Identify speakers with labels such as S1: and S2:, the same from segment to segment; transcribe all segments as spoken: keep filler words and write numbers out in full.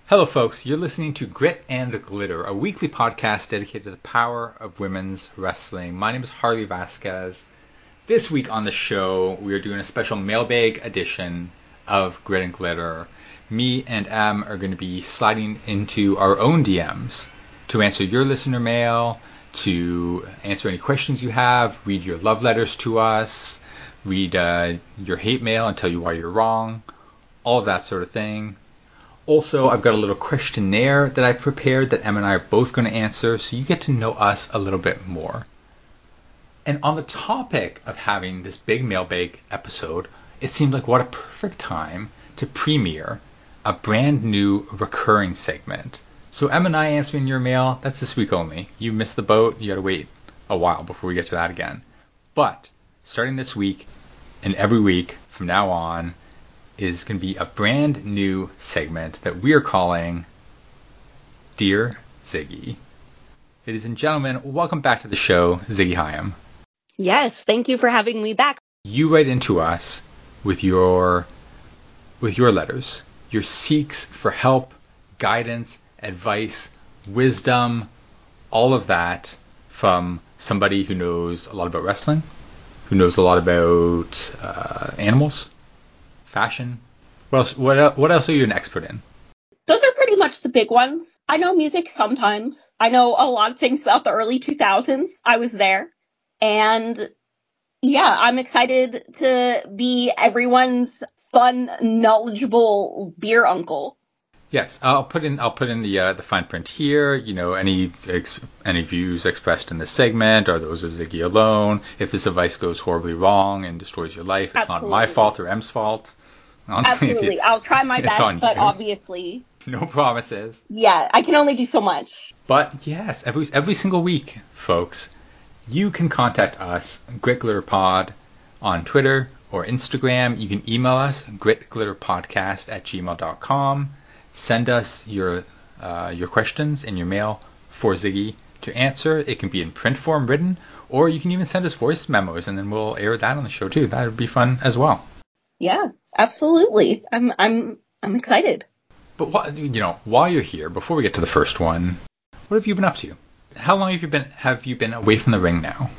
S1: Hello, folks. You're listening to Grit and Glitter, a weekly podcast dedicated to the power of women's wrestling. My name is Harley Vasquez. This week on the show, we are doing a special mailbag edition of Grit and Glitter. Me and Em are going to be sliding into our own D Ms to answer your listener mail, to answer any questions you have, read your love letters to us, read uh, your hate mail and tell you why you're wrong, all of that sort of thing. Also, I've got a little questionnaire that I've prepared that Em and I are both going to answer, so you get to know us a little bit more. And on the topic of having this big mailbag episode, it seemed like what a perfect time to premiere a brand new recurring segment. So Em and I answering your mail, that's this week only. You missed the boat, you gotta wait a while before we get to that again. But starting this week and every week from now on is going to be a brand new segment that we are calling Dear Ziggy. Ladies and gentlemen, welcome back to the show, Ziggy Hyam.
S2: Yes, thank you for having me back.
S1: You write into us with your with your letters, your seeks for help, guidance, advice, wisdom, all of that from somebody who knows a lot about wrestling, who knows a lot about uh, animals, fashion. What else, what, el- what else are you an expert in?
S2: Those are pretty much the big ones. I know music sometimes. I know a lot of things about the early two thousands. I was there. And yeah, I'm excited to be everyone's fun, knowledgeable beer uncle.
S1: Yes, I'll put in I'll put in the uh, the fine print here. You know, any ex- any views expressed in this segment are those of Ziggy alone. If this advice goes horribly wrong and destroys your life, it's
S2: Absolutely.
S1: not my fault or Em's fault. Honestly,
S2: Absolutely.
S1: it's,
S2: I'll try my
S1: it's
S2: best,
S1: on
S2: but
S1: you.
S2: obviously.
S1: No promises.
S2: Yeah, I can only do so much.
S1: But yes, every every single week, folks, you can contact us, GritGlitterPod, on Twitter or Instagram. You can email us, gritglitterpodcast at gmail dot com. Send us your uh, your questions in your mail for Ziggy to answer. It can be in print form written, or you can even send us voice memos, and then we'll air that on the show too. That would be fun as well.
S2: Yeah, absolutely. I'm I'm I'm excited.
S1: But what, you know, while you're here, before we get to the first one, what have you been up to? How long have you been have you been away from the ring now?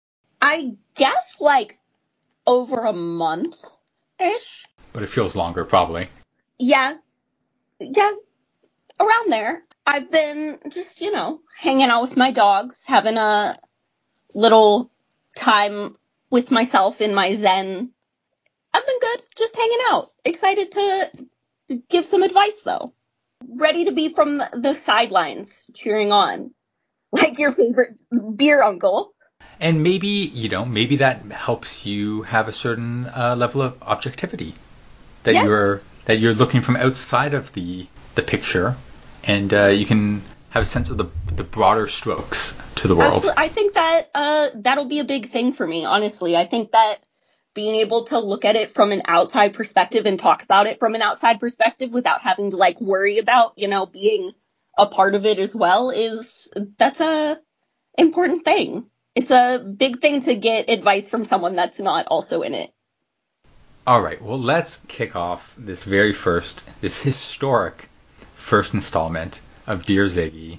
S2: I guess like over a month ish.
S1: But it feels longer, probably.
S2: Yeah. Yeah, around there. I've been just, you know, hanging out with my dogs, having a little time with myself in my zen. I've been good, just hanging out. Excited to give some advice, though. Ready to be from the sidelines, cheering on. Like your favorite beer uncle.
S1: And maybe, you know, maybe that helps you have a certain uh, level of objectivity. That
S2: Yes.
S1: you're that you're looking from outside of the the picture, and uh, you can have a sense of the the broader strokes to the world.
S2: Absolutely. I think that uh, that'll be a big thing for me, honestly. I think that being able to look at it from an outside perspective and talk about it from an outside perspective without having to like worry about, you know, being a part of it as well is that's a important thing. It's a big thing to get advice from someone that's not also in it.
S1: All right, well, let's kick off this very first, this historic first installment of Dear Ziggy.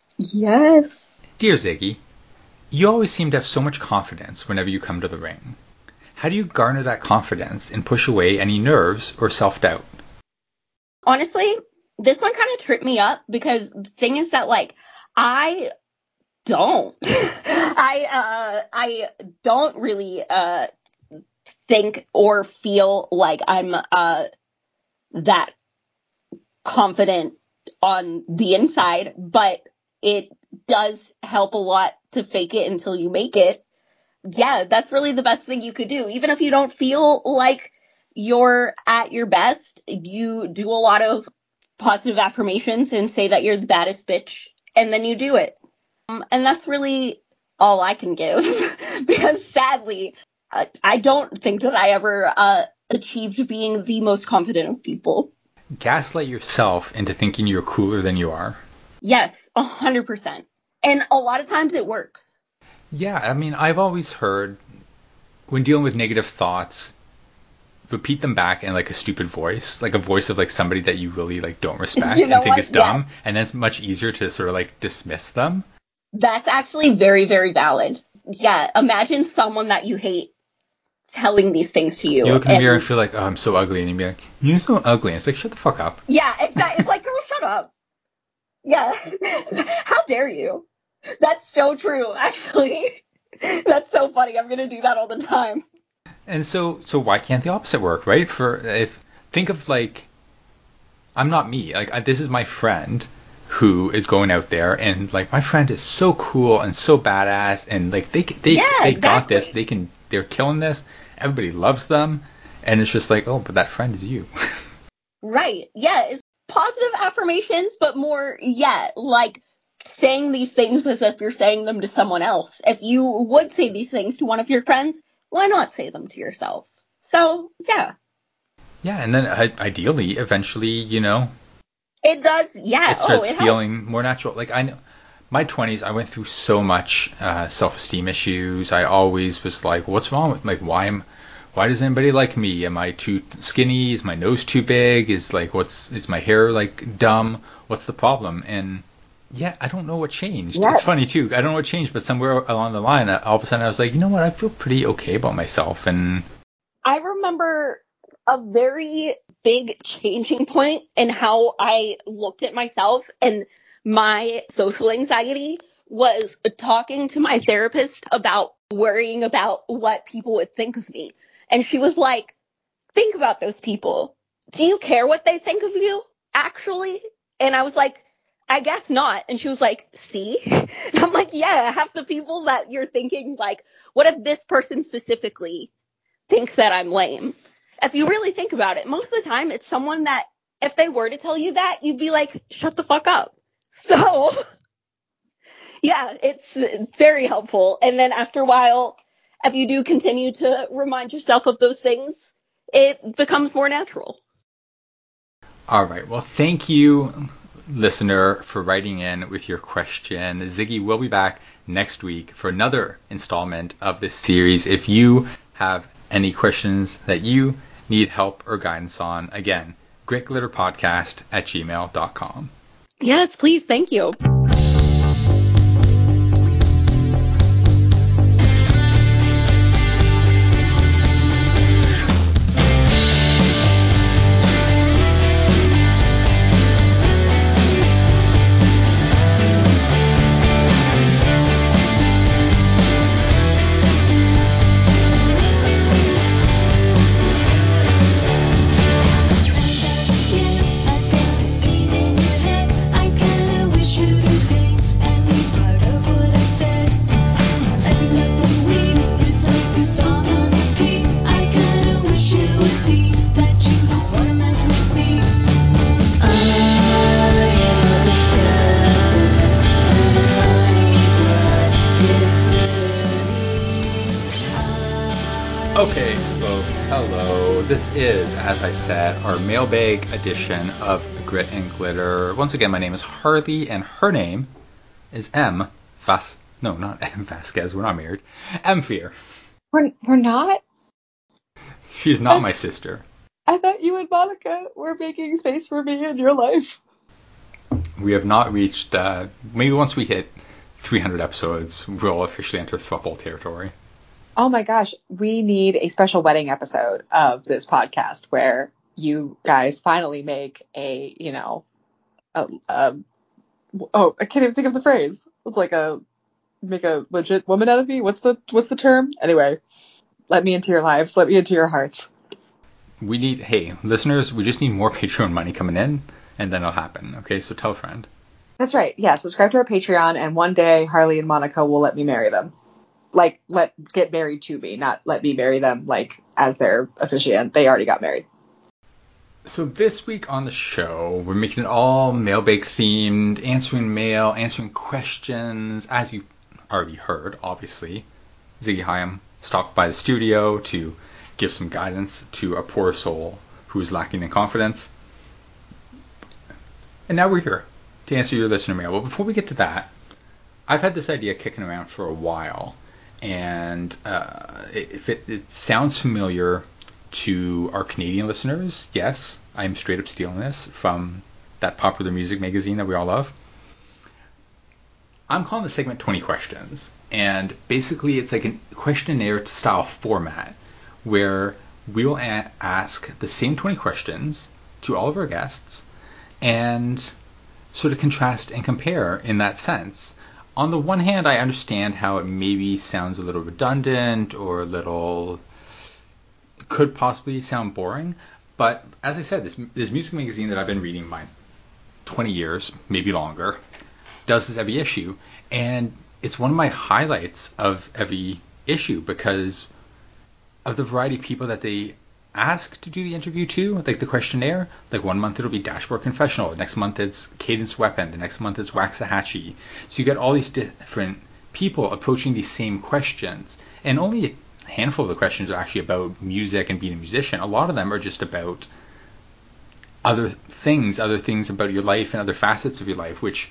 S2: Yes.
S1: Dear Ziggy, you always seem to have so much confidence whenever you come to the ring. How do you garner that confidence and push away any nerves or self-doubt?
S2: Honestly, this one kind of tripped me up because the thing is that, like, I don't. I, uh, I don't really, uh, think or feel like I'm, uh, that confident on the inside, but it does help a lot to fake it until you make it. Yeah, that's really the best thing you could do. Even if you don't feel like you're at your best, you do a lot of positive affirmations and say that you're the baddest bitch, and then you do it. Um, and that's really all I can give. Because sadly, I, I don't think that I ever uh, achieved being the most confident of people.
S1: Gaslight yourself into thinking you're cooler than you are.
S2: Yes, a hundred percent. And a lot of times it works.
S1: Yeah, I mean, I've always heard when dealing with negative thoughts, repeat them back in like a stupid voice, like a voice of like somebody that you really like don't respect
S2: You know
S1: and think
S2: what?
S1: is dumb,
S2: Yes.
S1: and then it's much easier to sort of like dismiss them.
S2: That's actually very, very valid. Yeah, imagine someone that you hate telling these things to you.
S1: You look in the
S2: and
S1: mirror and feel like, oh, I'm so ugly, and you be like, you're so ugly. And it's like, shut the fuck up.
S2: Yeah, exactly. It's like, girl, shut up. Yeah. How dare you? That's so true, actually. That's so funny. I'm going to do that all the time.
S1: And so, so why can't the opposite work, right? For if think of like, I'm not me. Like I, this is my friend who is going out there, and like my friend is so cool and so badass, and like they they
S2: Yeah,
S1: they got
S2: exactly.
S1: this. They can. They're killing this. Everybody loves them, and it's just like, oh, but that friend is you.
S2: Right. Yeah, it's positive affirmations, but more, yeah, like saying these things as if you're saying them to someone else. If you would say these things to one of your friends, why not say them to yourself? So, yeah.
S1: Yeah, and then uh, ideally, eventually, you know,
S2: It does, yeah.
S1: it
S2: Oh,
S1: starts
S2: it helps.
S1: feeling more natural. Like I know, my twenties, I went through so much uh, self-esteem issues. I always was like, what's wrong with like why am why does anybody like me? Am I too skinny? Is my nose too big? Is like what's is my hair like dumb? What's the problem? And yeah, I don't know what changed.
S2: Yeah.
S1: It's funny too. I don't know what changed, but somewhere along the line, uh, all of a sudden I was like, you know what? I feel pretty okay about myself. And
S2: I remember a very big changing point in how I looked at myself and my social anxiety was talking to my therapist about worrying about what people would think of me. And she was like, think about those people. Do you care what they think of you, actually? And I was like, I guess not. And she was like, see? And I'm like, yeah, half the people that you're thinking, like, what if this person specifically thinks that I'm lame? If you really think about it, most of the time it's someone that if they were to tell you that, you'd be like, shut the fuck up. So, yeah, it's very helpful. And then after a while, if you do continue to remind yourself of those things, it becomes more natural.
S1: all right, well, thank you, listener, for writing in with your question. Ziggy will be back next week for another installment of this series. If you have any questions that you need help or guidance on, again, gritglitterpodcast at gmail dot com.
S2: Yes, please. Thank you.
S1: Okay, folks, hello. This is, as I said, our mailbag edition of Grit and Glitter. Once again, my name is Harley, and her name is M. Vas... No, not M. Vasquez. We're not married. M. Fear.
S3: We're, we're not?
S1: She's not my sister.
S3: I thought you and Monica were making space for me in your life.
S1: We have not reached... Uh, maybe once we hit three hundred episodes, we'll officially enter throuple territory.
S3: Oh my gosh, we need a special wedding episode of this podcast where you guys finally make a, you know, a, a oh, I can't even think of the phrase. It's like a, make a legit woman out of me? What's the, what's the term? Anyway, let me into your lives. Let me into your hearts.
S1: We need, hey, listeners, we just need more Patreon money coming in, and then it'll happen. Okay, so tell a friend.
S3: That's right. Yeah, subscribe to our Patreon, and one day Harley and Monica will let me marry them. Like, let get married to me, not let me marry them, like, as their officiant. They already got married.
S1: So this week on the show, we're making it all mailbag themed, answering mail, answering questions. As you already heard, obviously, Ziggy Hyam stopped by the studio to give some guidance to a poor soul who is lacking in confidence. And now we're here to answer your listener mail. But before we get to that, I've had this idea kicking around for a while. And uh, if it, it sounds familiar, to our Canadian listeners, yes, I'm straight up stealing this from that popular music magazine that we all love. I'm calling the segment twenty questions, and basically it's like a questionnaire style format where we will a- ask the same twenty questions to all of our guests and sort of contrast and compare in that sense. On the one hand, I understand how it maybe sounds a little redundant or a little could possibly sound boring, but as I said, this this music magazine that I've been reading my twenty years, maybe longer, does this every issue, and it's one of my highlights of every issue because of the variety of people that they ask to do the interview to, like the questionnaire. Like one month it'll be Dashboard Confessional, the next month it's Cadence Weapon, the next month it's Waxahachie. So you get all these different people approaching these same questions, and only a handful of the questions are actually about music and being a musician. A lot of them are just about other things, other things about your life and other facets of your life, which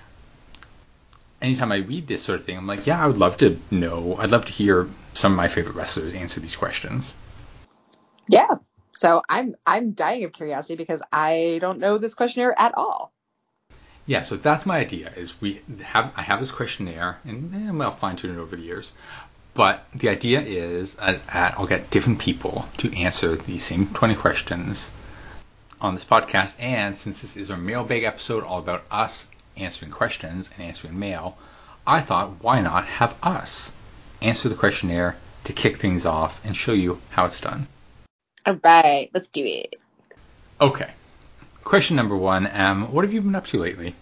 S1: anytime I read this sort of thing, I'm like, yeah, I would love to know. I'd love to hear some of my favorite wrestlers answer these questions.
S3: Yeah. So I'm I'm dying of curiosity because I don't know this questionnaire at all.
S1: Yeah, so that's my idea. Is we have I have this questionnaire, and eh, I'll fine tune it over the years. But the idea is uh, I'll get different people to answer these same twenty questions on this podcast. And since this is our mailbag episode, all about us answering questions and answering mail, I thought, why not have us answer the questionnaire to kick things off and show you how it's done.
S3: All right, let's do it.
S1: Okay. Question number one, um, what have you been up to lately?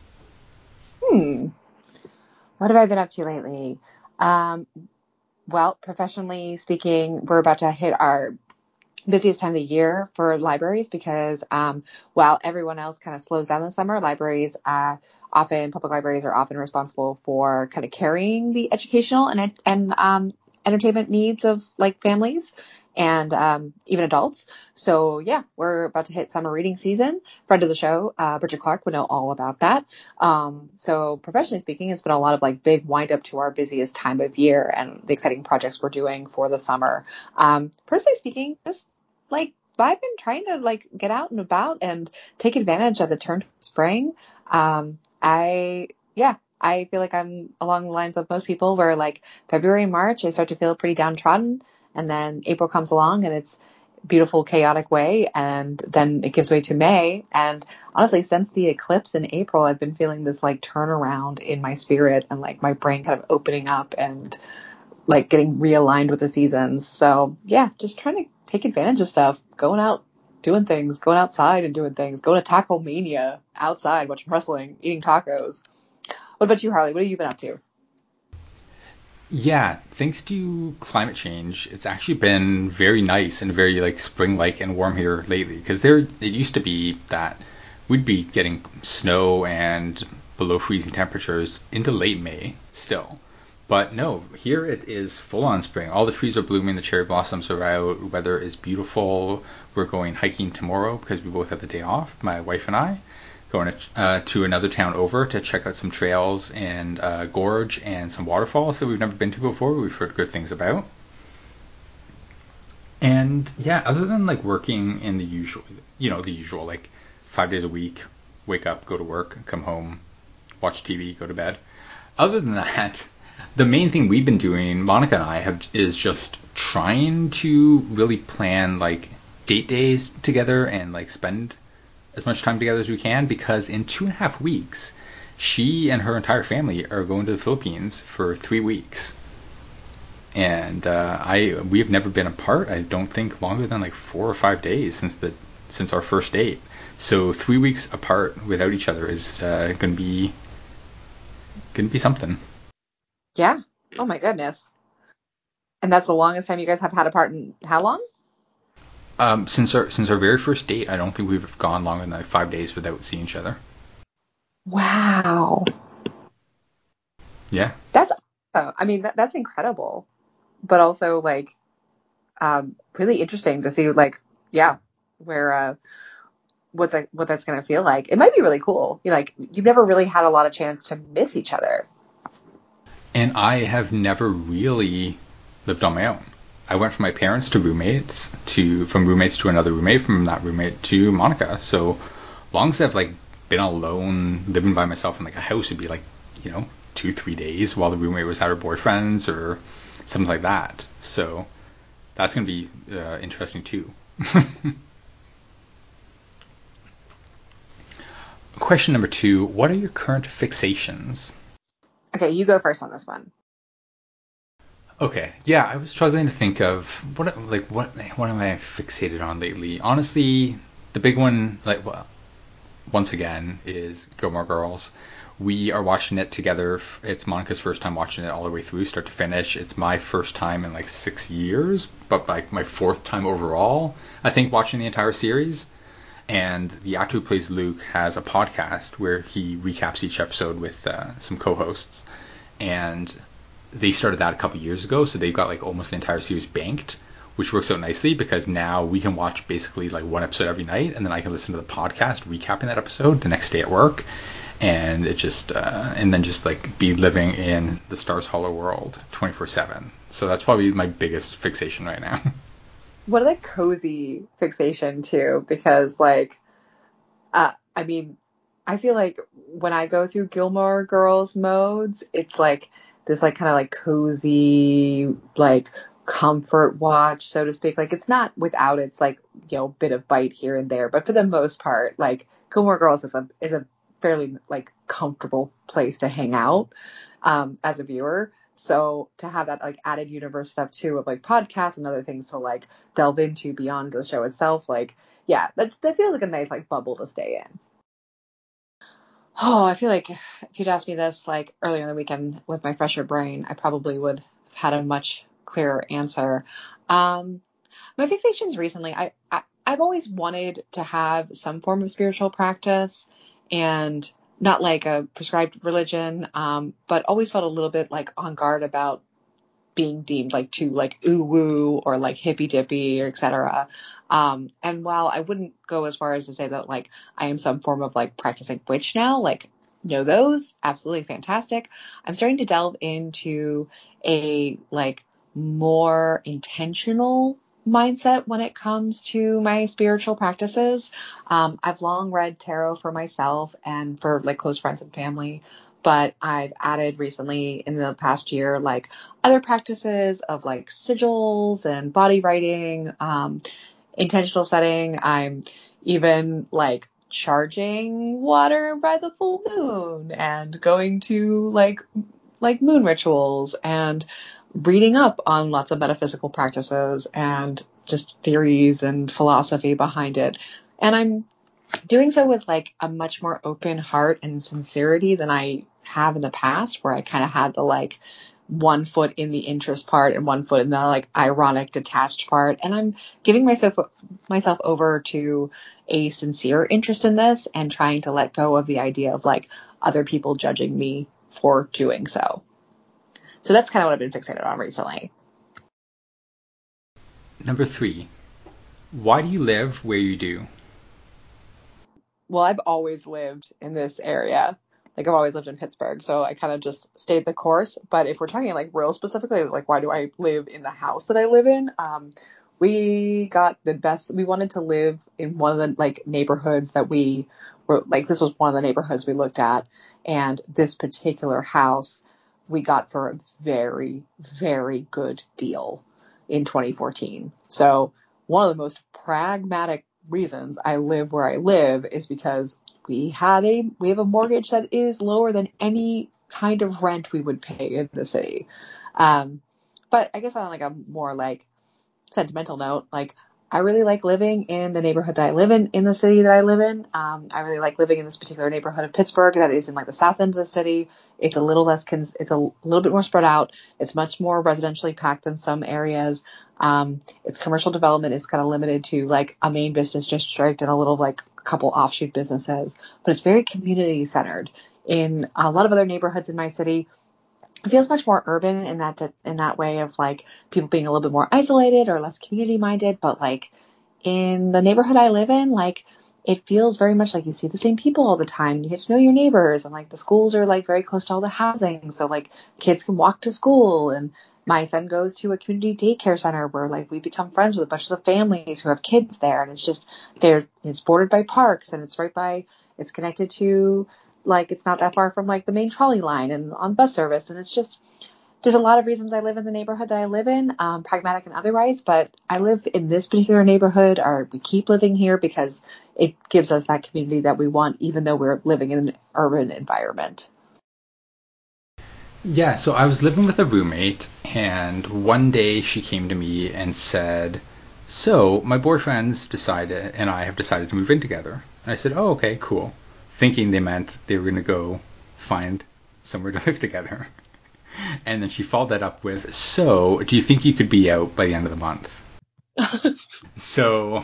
S3: Hmm. What have I been up to lately? Um, well, professionally speaking, we're about to hit our busiest time of the year for libraries because um, while everyone else kind of slows down this summer, libraries uh, often, public libraries are often responsible for kind of carrying the educational and and um, entertainment needs of like families and um, even adults. So yeah, we're about to hit summer reading season. Friend of the show, uh, Bridget Clark, would know all about that. Um, so professionally speaking, it's been a lot of like big wind up to our busiest time of year and the exciting projects we're doing for the summer. Um, personally speaking, just like I've been trying to like get out and about and take advantage of the turn to spring. Um, I, yeah, I feel like I'm along the lines of most people where like February, March, I start to feel pretty downtrodden. And then April comes along and it's beautiful, chaotic way. And then it gives way to May. And honestly, since the eclipse in April, I've been feeling this like turnaround in my spirit and like my brain kind of opening up and like getting realigned with the seasons. So yeah, just trying to take advantage of stuff, going out, doing things, going outside and doing things, going to Taco Mania outside, watching wrestling, eating tacos. What about you, Harley? What have you been up to?
S1: Yeah, thanks to climate change, it's actually been very nice and very like spring-like and warm here lately. Because there, it used to be that we'd be getting snow and below freezing temperatures into late May still. But no, here it is full-on spring. All the trees are blooming, the cherry blossoms are out, weather is beautiful. We're going hiking tomorrow because we both have the day off, my wife and I. Going to, uh, to another town over to check out some trails and uh, gorge and some waterfalls that we've never been to before. We've heard good things about. And yeah, other than like working in the usual, you know, the usual like five days a week, wake up, go to work, come home, watch T V, go to bed. Other than that, the main thing we've been doing, Monica and I, have is just trying to really plan like date days together and like spend as much time together as we can, because in two and a half weeks, she and her entire family are going to the Philippines for three weeks. And uh, I we have never been apart. I don't think longer than like four or five days since the since our first date. So three weeks apart without each other is uh, going to be going to be something.
S3: Yeah. Oh my goodness. And that's the longest time you guys have had apart in how long?
S1: Um, since our since our very first date, I don't think we've gone longer than like five days without seeing each other.
S3: Wow.
S1: Yeah.
S3: That's, uh, I mean, that, that's incredible, but also like, um, really interesting to see like, yeah, where, uh, what's that, what that's going to feel like. It might be really cool. You like, you've never really had a lot of chance to miss each other.
S1: And I have never really lived on my own. I went from my parents to roommates, to from roommates to another roommate, from that roommate to Monica. So long as I've like been alone, living by myself in like a house, would be like, you know, two, three days while the roommate was at her boyfriend's or something like that. So that's going to be uh, interesting too. Question number two, what are your current fixations?
S3: Okay, you go first on this one.
S1: Okay, yeah, I was struggling to think of what like what what am I fixated on lately? Honestly, the big one, like well, once again, is Gilmore Girls. We are watching it together. It's Monica's first time watching it all the way through, start to finish. It's my first time in like six years, but like my fourth time overall, I think, watching the entire series. And the actor who plays Luke has a podcast where he recaps each episode with uh, some co-hosts. And they started that a couple years ago, so they've got like almost the entire series banked, which works out nicely because now we can watch basically like one episode every night, and then I can listen to the podcast recapping that episode the next day at work, and it just uh, and then just like be living in the Stars Hollow world twenty-four seven. So that's probably my biggest fixation right now.
S3: What a like cozy fixation too, because like, uh, I mean, I feel like when I go through Gilmore Girls modes, it's like this like kind of like cozy, like comfort watch, so to speak. Like it's not without its like, you know, bit of bite here and there, but for the most part, like Gilmore Girls is a, is a fairly like comfortable place to hang out, um, as a viewer. So to have that like added universe stuff too of like podcasts and other things to like delve into beyond the show itself, like, yeah, that, that feels like a nice like bubble to stay in. Oh, I feel like if you'd asked me this like earlier in the weekend with my fresher brain, I probably would have had a much clearer answer. Um, my fixations recently, I, I, I've always wanted to have some form of spiritual practice, and not like a prescribed religion, um, but always felt a little bit like on guard about being deemed like too like ooh woo or like hippy dippy or et cetera. Um, and while I wouldn't go as far as to say that like I am some form of like practicing witch now, like know those, absolutely fantastic. I'm starting to delve into a like more intentional mindset when it comes to my spiritual practices. Um, I've long read tarot for myself and for like close friends and family, but I've added recently in the past year, like other practices of like sigils and body writing, um, intentional setting. I'm even like charging water by the full moon and going to like, like moon rituals and reading up on lots of metaphysical practices and just theories and philosophy behind it. And I'm doing so with like a much more open heart and sincerity than I have in the past, where I kind of had the like one foot in the interest part and one foot in the like ironic detached part. And I'm giving myself, myself over to a sincere interest in this and trying to let go of the idea of like other people judging me for doing so. So that's kind of what I've been fixated on recently.
S1: Number three, why do you live where you do?
S3: Well, I've always lived in this area. Like I've always lived in Pittsburgh, so I kind of just stayed the course. But if we're talking like real specifically, like why do I live in the house that I live in? Um, we got the best. We wanted to live in one of the like neighborhoods that we were like. This was one of the neighborhoods we looked at, and this particular house we got for a very, very good deal in twenty fourteen. So one of the most pragmatic reasons I live where I live is because we had a we have a mortgage that is lower than any kind of rent we would pay in the city. Um, but I guess on like a more like sentimental note, like I really like living in the neighborhood that I live in, in the city that I live in. Um, I really like living in this particular neighborhood of Pittsburgh that is in like the south end of the city. It's a little less, cons- it's a little bit more spread out. It's much more residentially packed in some areas. Um, its commercial development is kind of limited to like a main business district and a little like couple offshoot businesses, but it's very community centered. In a lot of other neighborhoods in my city, it feels much more urban in that in that way of like people being a little bit more isolated or less community minded. But like in the neighborhood I live in, like it feels very much like you see the same people all the time. You get to know your neighbors, and like the schools are like very close to all the housing, so like kids can walk to school, and my son goes to a community daycare center where like we become friends with a bunch of families who have kids there. And it's just there, it's bordered by parks and it's right by, it's connected to like, it's not that far from like the main trolley line and on bus service. And it's just, there's a lot of reasons I live in the neighborhood that I live in, um, pragmatic and otherwise, but I live in this particular neighborhood, or we keep living here because it gives us that community that we want, even though we're living in an urban environment.
S1: Yeah, so I was living with a roommate, and one day she came to me and said, so my boyfriend's decided, and I have decided to move in together. And I said, oh, okay, cool. Thinking they meant they were going to go find somewhere to live together. And then she followed that up with, so do you think you could be out by the end of the month? So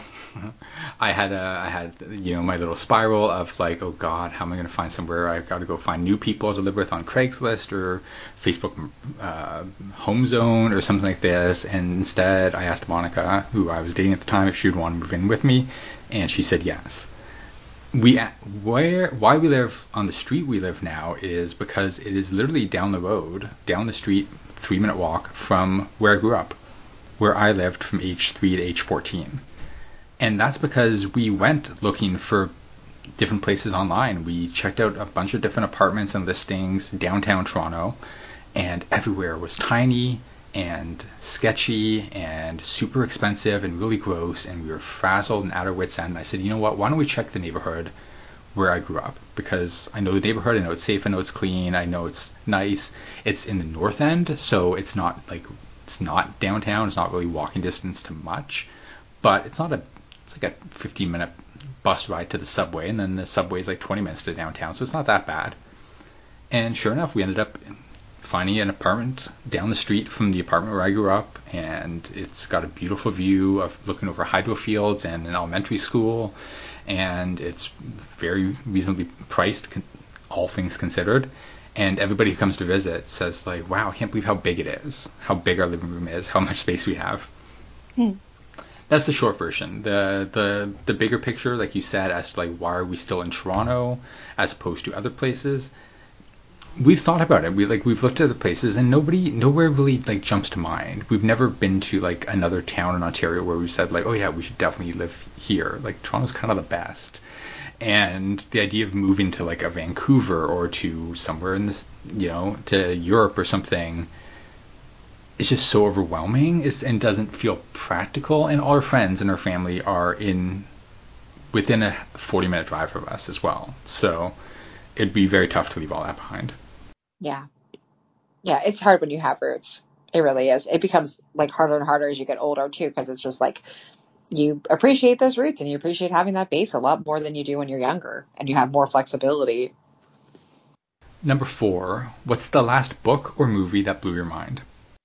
S1: I had a, I had, you know, my little spiral of like, oh God, how am I going to find somewhere? I've got to go find new people to live with on Craigslist or Facebook uh, Home Zone or something like this. And instead I asked Monica, who I was dating at the time, if she would want to move in with me. And she said yes. We where why we live on the street we live now is because it is literally down the road, down the street, three minute walk from where I grew up, where I lived from age three to age fourteen. And that's because we went looking for different places online. We checked out a bunch of different apartments and listings downtown Toronto, and everywhere was tiny and sketchy and super expensive and really gross, and we were frazzled and at our wits' end. I said, you know what, why don't we check the neighborhood where I grew up? Because I know the neighborhood, I know it's safe, I know it's clean, I know it's nice. It's in the north end, so it's not like it's not downtown, it's not really walking distance to much, but it's not a it's like a fifteen minute bus ride to the subway, and then the subway is like twenty minutes to downtown, so it's not that bad. And sure enough, we ended up finding an apartment down the street from the apartment where I grew up, and it's got a beautiful view of looking over hydro fields and an elementary school, and it's very reasonably priced, all things considered. And everybody who comes to visit says like, wow, I can't believe how big it is, how big our living room is, how much space we have.
S3: Hmm.
S1: That's the short version. The the the bigger picture, like you said, as to like why are we still in Toronto as opposed to other places, we've thought about it. We like we've looked at the places, and nobody nowhere really like jumps to mind. We've never been to like another town in Ontario where we said like, oh yeah, we should definitely live here. Like Toronto's kind of the best. And the idea of moving to like a Vancouver or to somewhere in this, you know, to Europe or something, it's just so overwhelming it's, and doesn't feel practical. And all our friends and our family are in within a forty minute drive of us as well. So it'd be very tough to leave all that behind.
S3: Yeah. Yeah, it's hard when you have roots. It really is. It becomes like harder and harder as you get older too, because it's just like you appreciate those roots and you appreciate having that base a lot more than you do when you're younger and you have more flexibility.
S1: Number four, what's the last book or movie that blew your mind?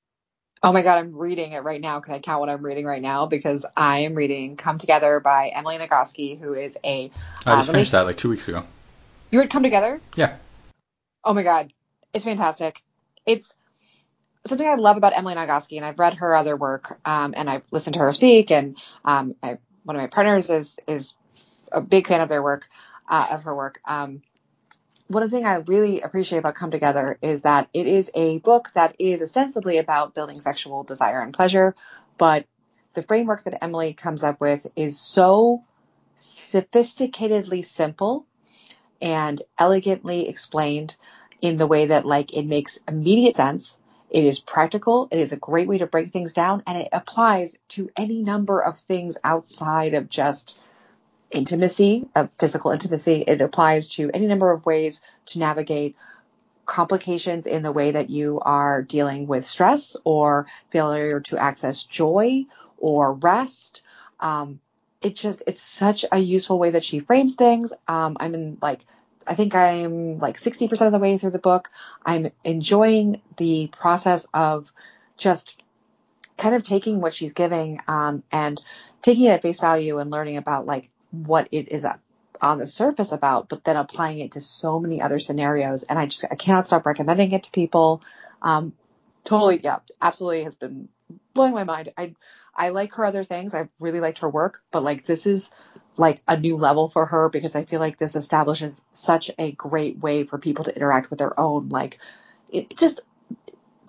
S3: Oh my God, I'm reading it right now. Can I count what I'm reading right now? Because I am reading Come Together by Emily Nagoski, who is a...
S1: I just
S3: uh,
S1: finished that like two weeks ago.
S3: You read Come Together?
S1: Yeah.
S3: Oh my God, it's fantastic. It's something I love about Emily Nagoski, and I've read her other work, um, and I've listened to her speak, and um, I, one of my partners is is a big fan of their work, uh, of her work. Um, one thing I really appreciate about Come Together is that it is a book that is ostensibly about building sexual desire and pleasure, but the framework that Emily comes up with is so sophisticatedly simple and elegantly explained in the way that like it makes immediate sense. It is practical. It is a great way to break things down, and it applies to any number of things outside of just intimacy, of physical intimacy. It applies to any number of ways to navigate complications in the way that you are dealing with stress or failure to access joy or rest. Um, it's just, it's such a useful way that she frames things. Um, I'm in like, I think I'm like sixty percent of the way through the book. I'm enjoying the process of just kind of taking what she's giving, um, and taking it at face value and learning about like what it is on the surface about, but then applying it to so many other scenarios. And I just, I cannot stop recommending it to people. Um, totally. Yeah, absolutely has been blowing my mind. I, I like her other things. I really liked her work, but like, this is like a new level for her because I feel like this establishes such a great way for people to interact with their own, like it just,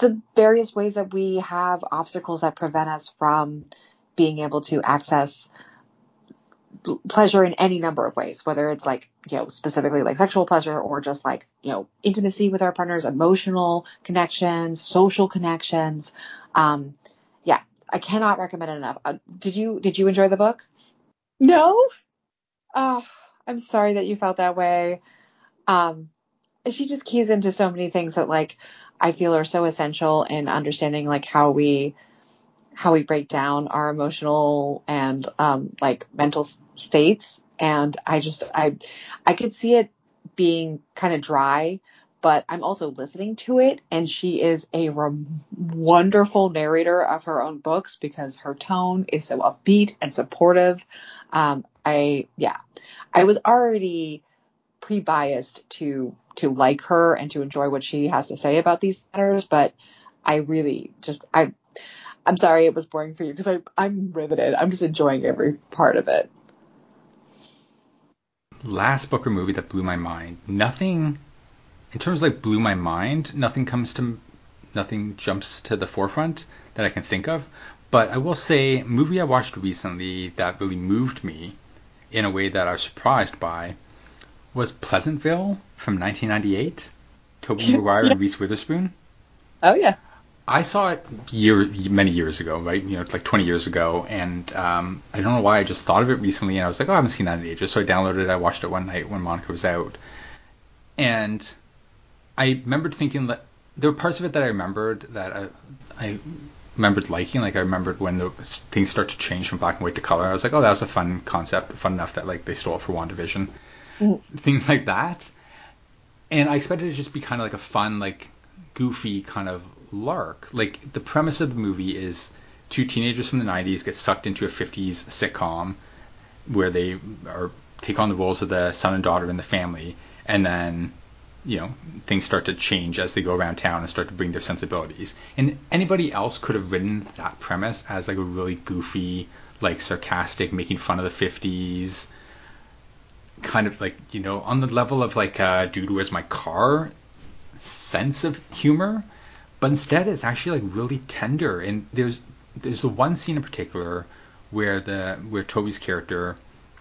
S3: the various ways that we have obstacles that prevent us from being able to access pleasure in any number of ways, whether it's like, you know, specifically like sexual pleasure or just like, you know, intimacy with our partners, emotional connections, social connections. Um, yeah, I cannot recommend it enough. Uh, did you, did you enjoy the book? No? Oh, I'm sorry that you felt that way. Um, she just keys into so many things that like I feel are so essential in understanding like how we how we break down our emotional and um like mental states. And I just I I could see it being kind of dry, but I'm also listening to it, and she is a re- wonderful narrator of her own books because her tone is so upbeat and supportive. Um, I yeah, I was already pre-biased to to like her and to enjoy what she has to say about these matters, but I really just I I'm sorry it was boring for you because I I'm riveted. I'm just enjoying every part of it.
S1: Last book or movie that blew my mind. Nothing in terms of like blew my mind. Nothing comes to nothing jumps to the forefront that I can think of. But I will say, a movie I watched recently that really moved me in a way that I was surprised by was Pleasantville from nineteen ninety-eight. Tobey Maguire
S3: Yeah.
S1: and Reese Witherspoon.
S3: Oh yeah.
S1: I saw it year many years ago, right? You know, it's like twenty years ago, and um, I don't know why I just thought of it recently, and I was like, oh, I haven't seen that in ages, so I downloaded it. I watched it one night when Monica was out, and I remembered thinking that there were parts of it that I remembered that I, I remembered liking. Like I remembered when the things start to change from black and white to color. I was like, oh, that was a fun concept, fun enough that like they stole it for WandaVision, mm. things like that. And I expected it to just be kind of like a fun, like goofy kind of lark. Like the premise of the movie is two teenagers from the nineties get sucked into a fifties sitcom where they are take on the roles of the son and daughter in the family, and then you know things start to change as they go around town and start to bring their sensibilities. And anybody else could have written that premise as like a really goofy, like sarcastic, making fun of the fifties, kind of like, you know, on the level of like uh, Dude, Where's My Car sense of humor. But instead it's actually like really tender. And there's there's the one scene in particular where the where Toby's character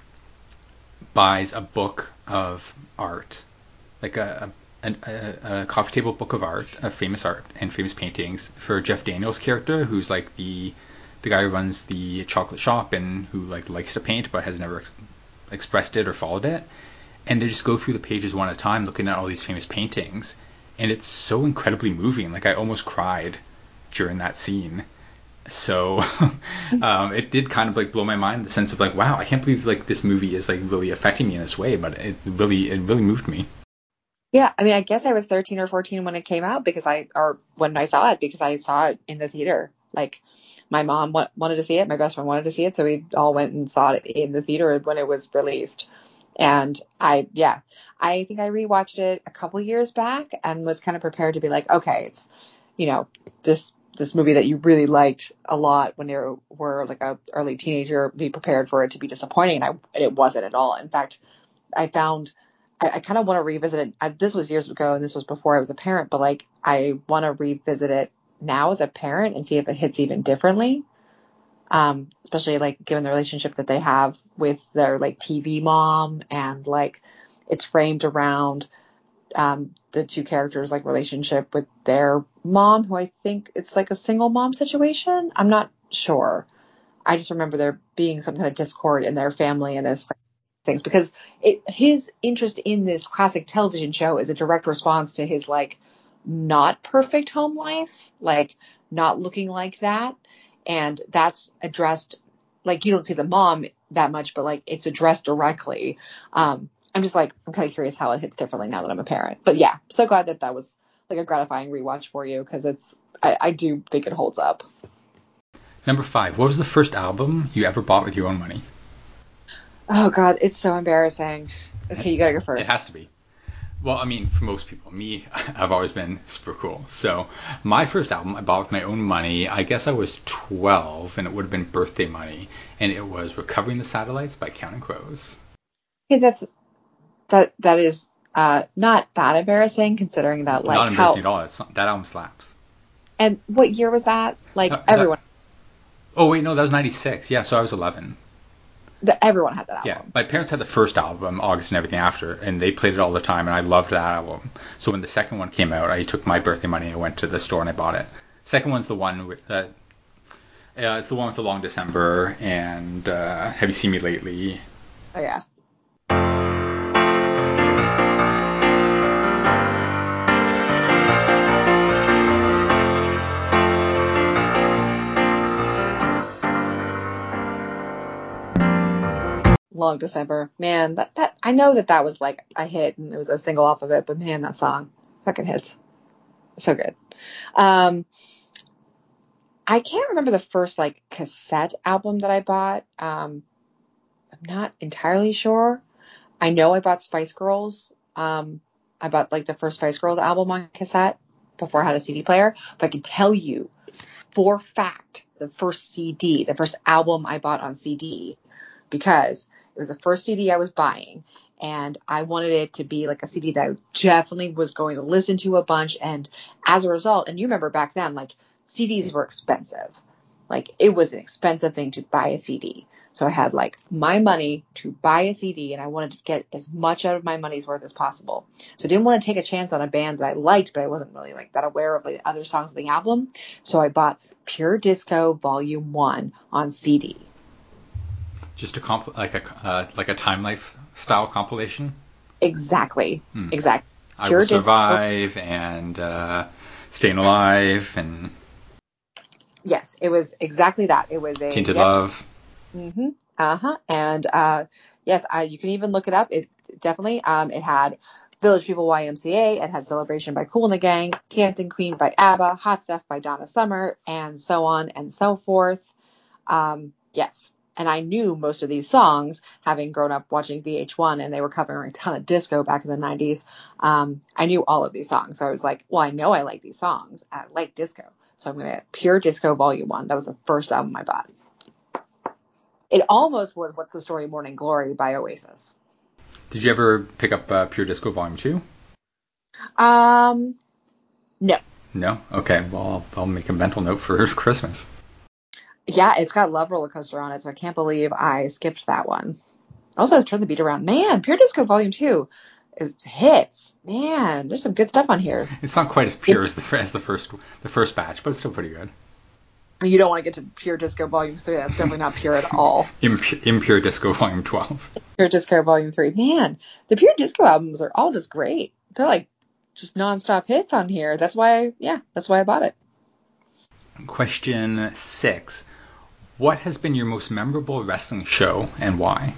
S1: buys a book of art, like a a, a, a coffee table book of art, of famous art and famous paintings for Jeff Daniels' character, who's like the the guy who runs the chocolate shop and who like likes to paint but has never ex- expressed it or followed it. And they just go through the pages one at a time looking at all these famous paintings, and it's so incredibly moving. Like I almost cried during that scene. So um, it did kind of like blow my mind in the sense of like, wow, I can't believe like this movie is like really affecting me in this way, but it really it really moved me.
S3: Yeah, I mean, I guess I was thirteen or fourteen when it came out because I or when I saw it because I saw it in the theater. Like my mom wa- wanted to see it, my best friend wanted to see it, so we all went and saw it in the theater when it was released. And I, yeah, I think I rewatched it a couple years back and was kind of prepared to be like, okay, it's, you know, this, this movie that you really liked a lot when you were like a early teenager, be prepared for it to be disappointing. And I, and it wasn't at all. In fact, I found, I, I kind of want to revisit it. I, this was years ago and this was before I was a parent, but like, I want to revisit it now as a parent and see if it hits even differently. Um, especially like given the relationship that they have with their like T V mom, and like it's framed around um, the two characters like relationship with their mom, who I think it's like a single mom situation. I'm not sure. I just remember there being some kind of discord in their family and as things because it, his interest in this classic television show is a direct response to his like not perfect home life, like not looking like that. And that's addressed, like you don't see the mom that much, but like it's addressed directly. Um, I'm just like, I'm kind of curious how it hits differently now that I'm a parent. But yeah, so glad that that was like a gratifying rewatch for you because it's, I, I do think it holds up.
S1: Number five, what was the first album you ever bought with your own money?
S3: Oh God, it's so embarrassing. Okay, you gotta go first.
S1: It has to be. Well, I mean, for most people, me, I've always been super cool. So my first album I bought with my own money. I guess I was twelve, and it would have been birthday money, and it was "Recovering the Satellites" by Counting Crows.
S3: Okay, that's that that is uh, not that embarrassing considering that like
S1: not embarrassing
S3: how
S1: at all. It's not, that album slaps.
S3: And what year was that? Like,
S1: Uh,
S3: everyone.
S1: That, oh, wait, no, that was ninety-six. Yeah, so I was eleven.
S3: The, everyone had that album.
S1: Yeah, my parents had the first album, August and everything after, and they played it all the time, and I loved that album. So when the second one came out, I took my birthday money and I went to the store and I bought it. Second one's the one with, uh, uh, it's the one with the Long December and uh, Have You Seen Me Lately?
S3: Oh, yeah. Long December. Man, that, that I know that that was like a hit and it was a single off of it, but man, that song fucking hits. So good. Um, I can't remember the first like cassette album that I bought. Um, I'm not entirely sure. I know I bought Spice Girls. Um, I bought like the first Spice Girls album on cassette before I had a C D player. But I can tell you for fact the first C D, the first album I bought on C D, because it was the first C D I was buying and I wanted it to be like a C D that I definitely was going to listen to a bunch. And as a result, and you remember back then, like C Ds were expensive. Like it was an expensive thing to buy a C D. So I had like my money to buy a C D and I wanted to get as much out of my money's worth as possible. So I didn't want to take a chance on a band that I liked, but I wasn't really like that aware of like other songs of the album. So I bought Pure Disco Volume one on C D.
S1: Just a comp- like a uh, like a Time Life style compilation.
S3: Exactly.
S1: Hmm.
S3: Exactly.
S1: I
S3: Pure
S1: Will
S3: Disco.
S1: Survive and uh, Staying Alive and
S3: Yes, it was exactly that. It was a
S1: Tainted
S3: yep.
S1: Love.
S3: Mm-hmm. Uh-huh. And uh, yes, I, you can even look it up. It definitely. Um, it had Village People Y M C A. It had Celebration by Kool and the Gang, Dancing Queen by ABBA, Hot Stuff by Donna Summer, and so on and so forth. Um, yes. And I knew most of these songs, having grown up watching V H one, and they were covering a ton of disco back in the nineties. Um, I knew all of these songs. So I was like, well, I know I like these songs. I like disco. So I'm going to Pure Disco Volume one. That was the first album I bought. It almost was What's the Story Morning Glory by Oasis.
S1: Did you ever pick up uh, Pure Disco Volume two?
S3: Um, no.
S1: No? Okay, well, I'll, I'll make a mental note for Christmas.
S3: Yeah, it's got Love Roller Coaster on it, so I can't believe I skipped that one. Also, let's turn the beat around. Man, Pure Disco Volume two is hits. Man, there's some good stuff on here.
S1: It's not quite as pure
S3: it,
S1: as the as the first the first batch, but it's still pretty good.
S3: You don't want to get to Pure Disco Volume three. That's definitely not pure at all.
S1: Imp- Impure Disco Volume twelve.
S3: Pure Disco Volume three. Man, the Pure Disco albums are all just great. They're like just nonstop hits on here. That's why, I, yeah, that's why I bought it.
S1: Question six. What has been your most memorable wrestling show and why?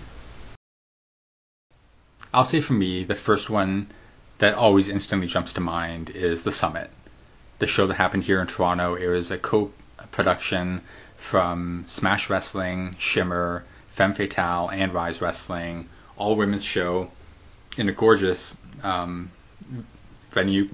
S1: I'll say for me, the first one that always instantly jumps to mind is The Summit. The show that happened here in Toronto. It was a co-production from Smash Wrestling, Shimmer, Femme Fatale, and Rise Wrestling. All women's show in a gorgeous um, venue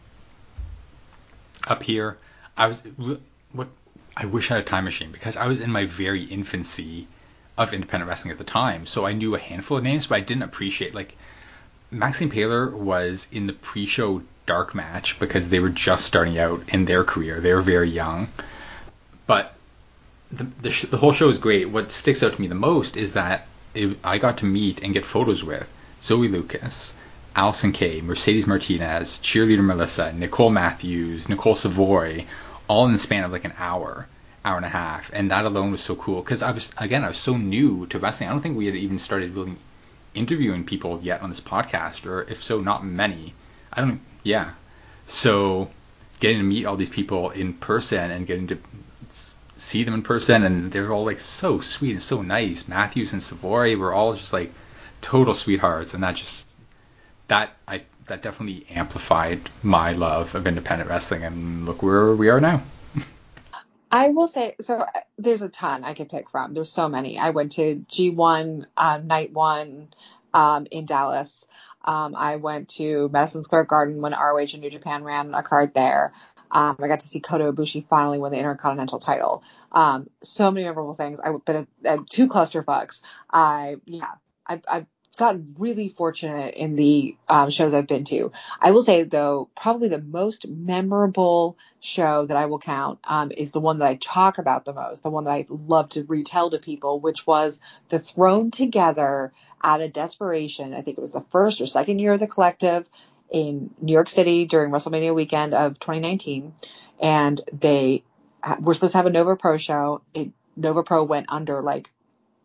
S1: up here. I was what I wish I had a time machine because I was in my very infancy of independent wrestling at the time, so I knew a handful of names, but I didn't appreciate like Maxine Paler was in the pre-show dark match because they were just starting out in their career. They were very young, but the the, sh- the whole show is great. What sticks out to me the most is that it, I got to meet and get photos with Zoe Lucas, Allison Kay, Mercedes Martinez, cheerleader Melissa, Nicole Matthews, Nicole Savoy, all in the span of like an hour, hour and a half. And that alone was so cool because I was, again, I was so new to wrestling. I don't think we had even started really interviewing people yet on this podcast, or if so, not many. I don't, yeah. So getting to meet all these people in person and getting to see them in person, and they're all like so sweet and so nice. Matthews and Savoy were all just like total sweethearts, and that just that I that definitely amplified my love of independent wrestling, and look where we are now.
S3: I will say, so there's a ton I could pick from. There's so many. I went to G one, um, night one um, in Dallas. Um, I went to Madison Square Garden when R O H and New Japan ran a card there. Um, I got to see Kota Ibushi finally win the Intercontinental title. Um, so many memorable things. I've been at, at two clusterfucks. I, yeah, I've, I've gotten really fortunate in the um, shows I've been to. I will say, though, probably the most memorable show that I will count um, is the one that I talk about the most, the one that I love to retell to people, which was the Thrown Together out of desperation. I think it was the first or second year of the collective in New York City during WrestleMania weekend of twenty nineteen. And they were supposed to have a Nova Pro show. It, Nova Pro went under like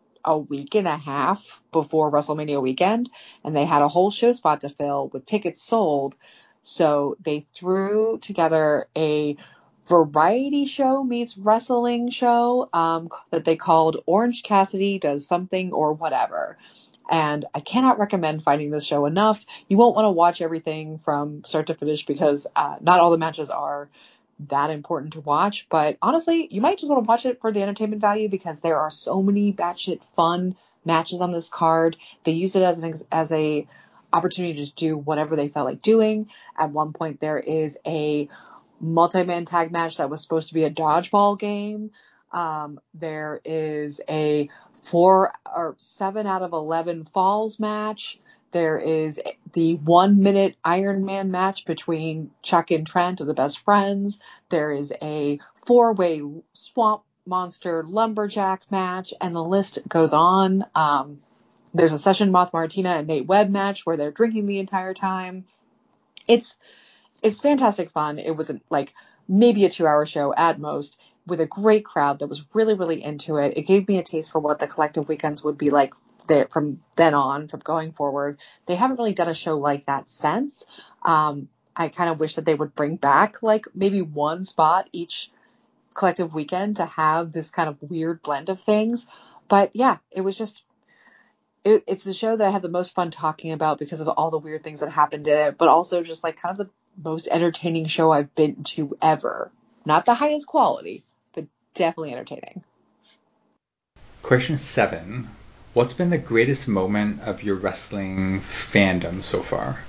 S3: a week and a half before WrestleMania weekend, and they had a whole show spot to fill with tickets sold. So they threw together a variety show meets wrestling show um, that they called Orange Cassidy Does Something or Whatever. And I cannot recommend finding this show enough. You won't want to watch everything from start to finish because uh, not all the matches are that important to watch, but honestly, you might just want to watch it for the entertainment value because there are so many batshit fun matches on this card. They used it as an as a opportunity to just do whatever they felt like doing. At one point, there is a multi-man tag match that was supposed to be a dodgeball game. Um, there is a four or seven out of eleven falls match. There is the one minute Iron Man match between Chuck and Trent of the Best Friends. There is a four way swamp monster lumberjack match, and the list goes on. Um, there's a Session Moth Martina and Nate Webb match where they're drinking the entire time. It's, it's fantastic fun. It was a, like maybe a two hour show at most with a great crowd that was really, really into it. It gave me a taste for what the collective weekends would be like there from then on, from going forward. They haven't really done a show like that since. Um, I kind of wish that they would bring back like maybe one spot each collective weekend to have this kind of weird blend of things. But yeah, it was just, it, it's the show that I had the most fun talking about because of all the weird things that happened in it, but also just like kind of the most entertaining show I've been to ever. Not the highest quality, but definitely entertaining.
S1: Question seven. What's been the greatest moment of your wrestling fandom so far?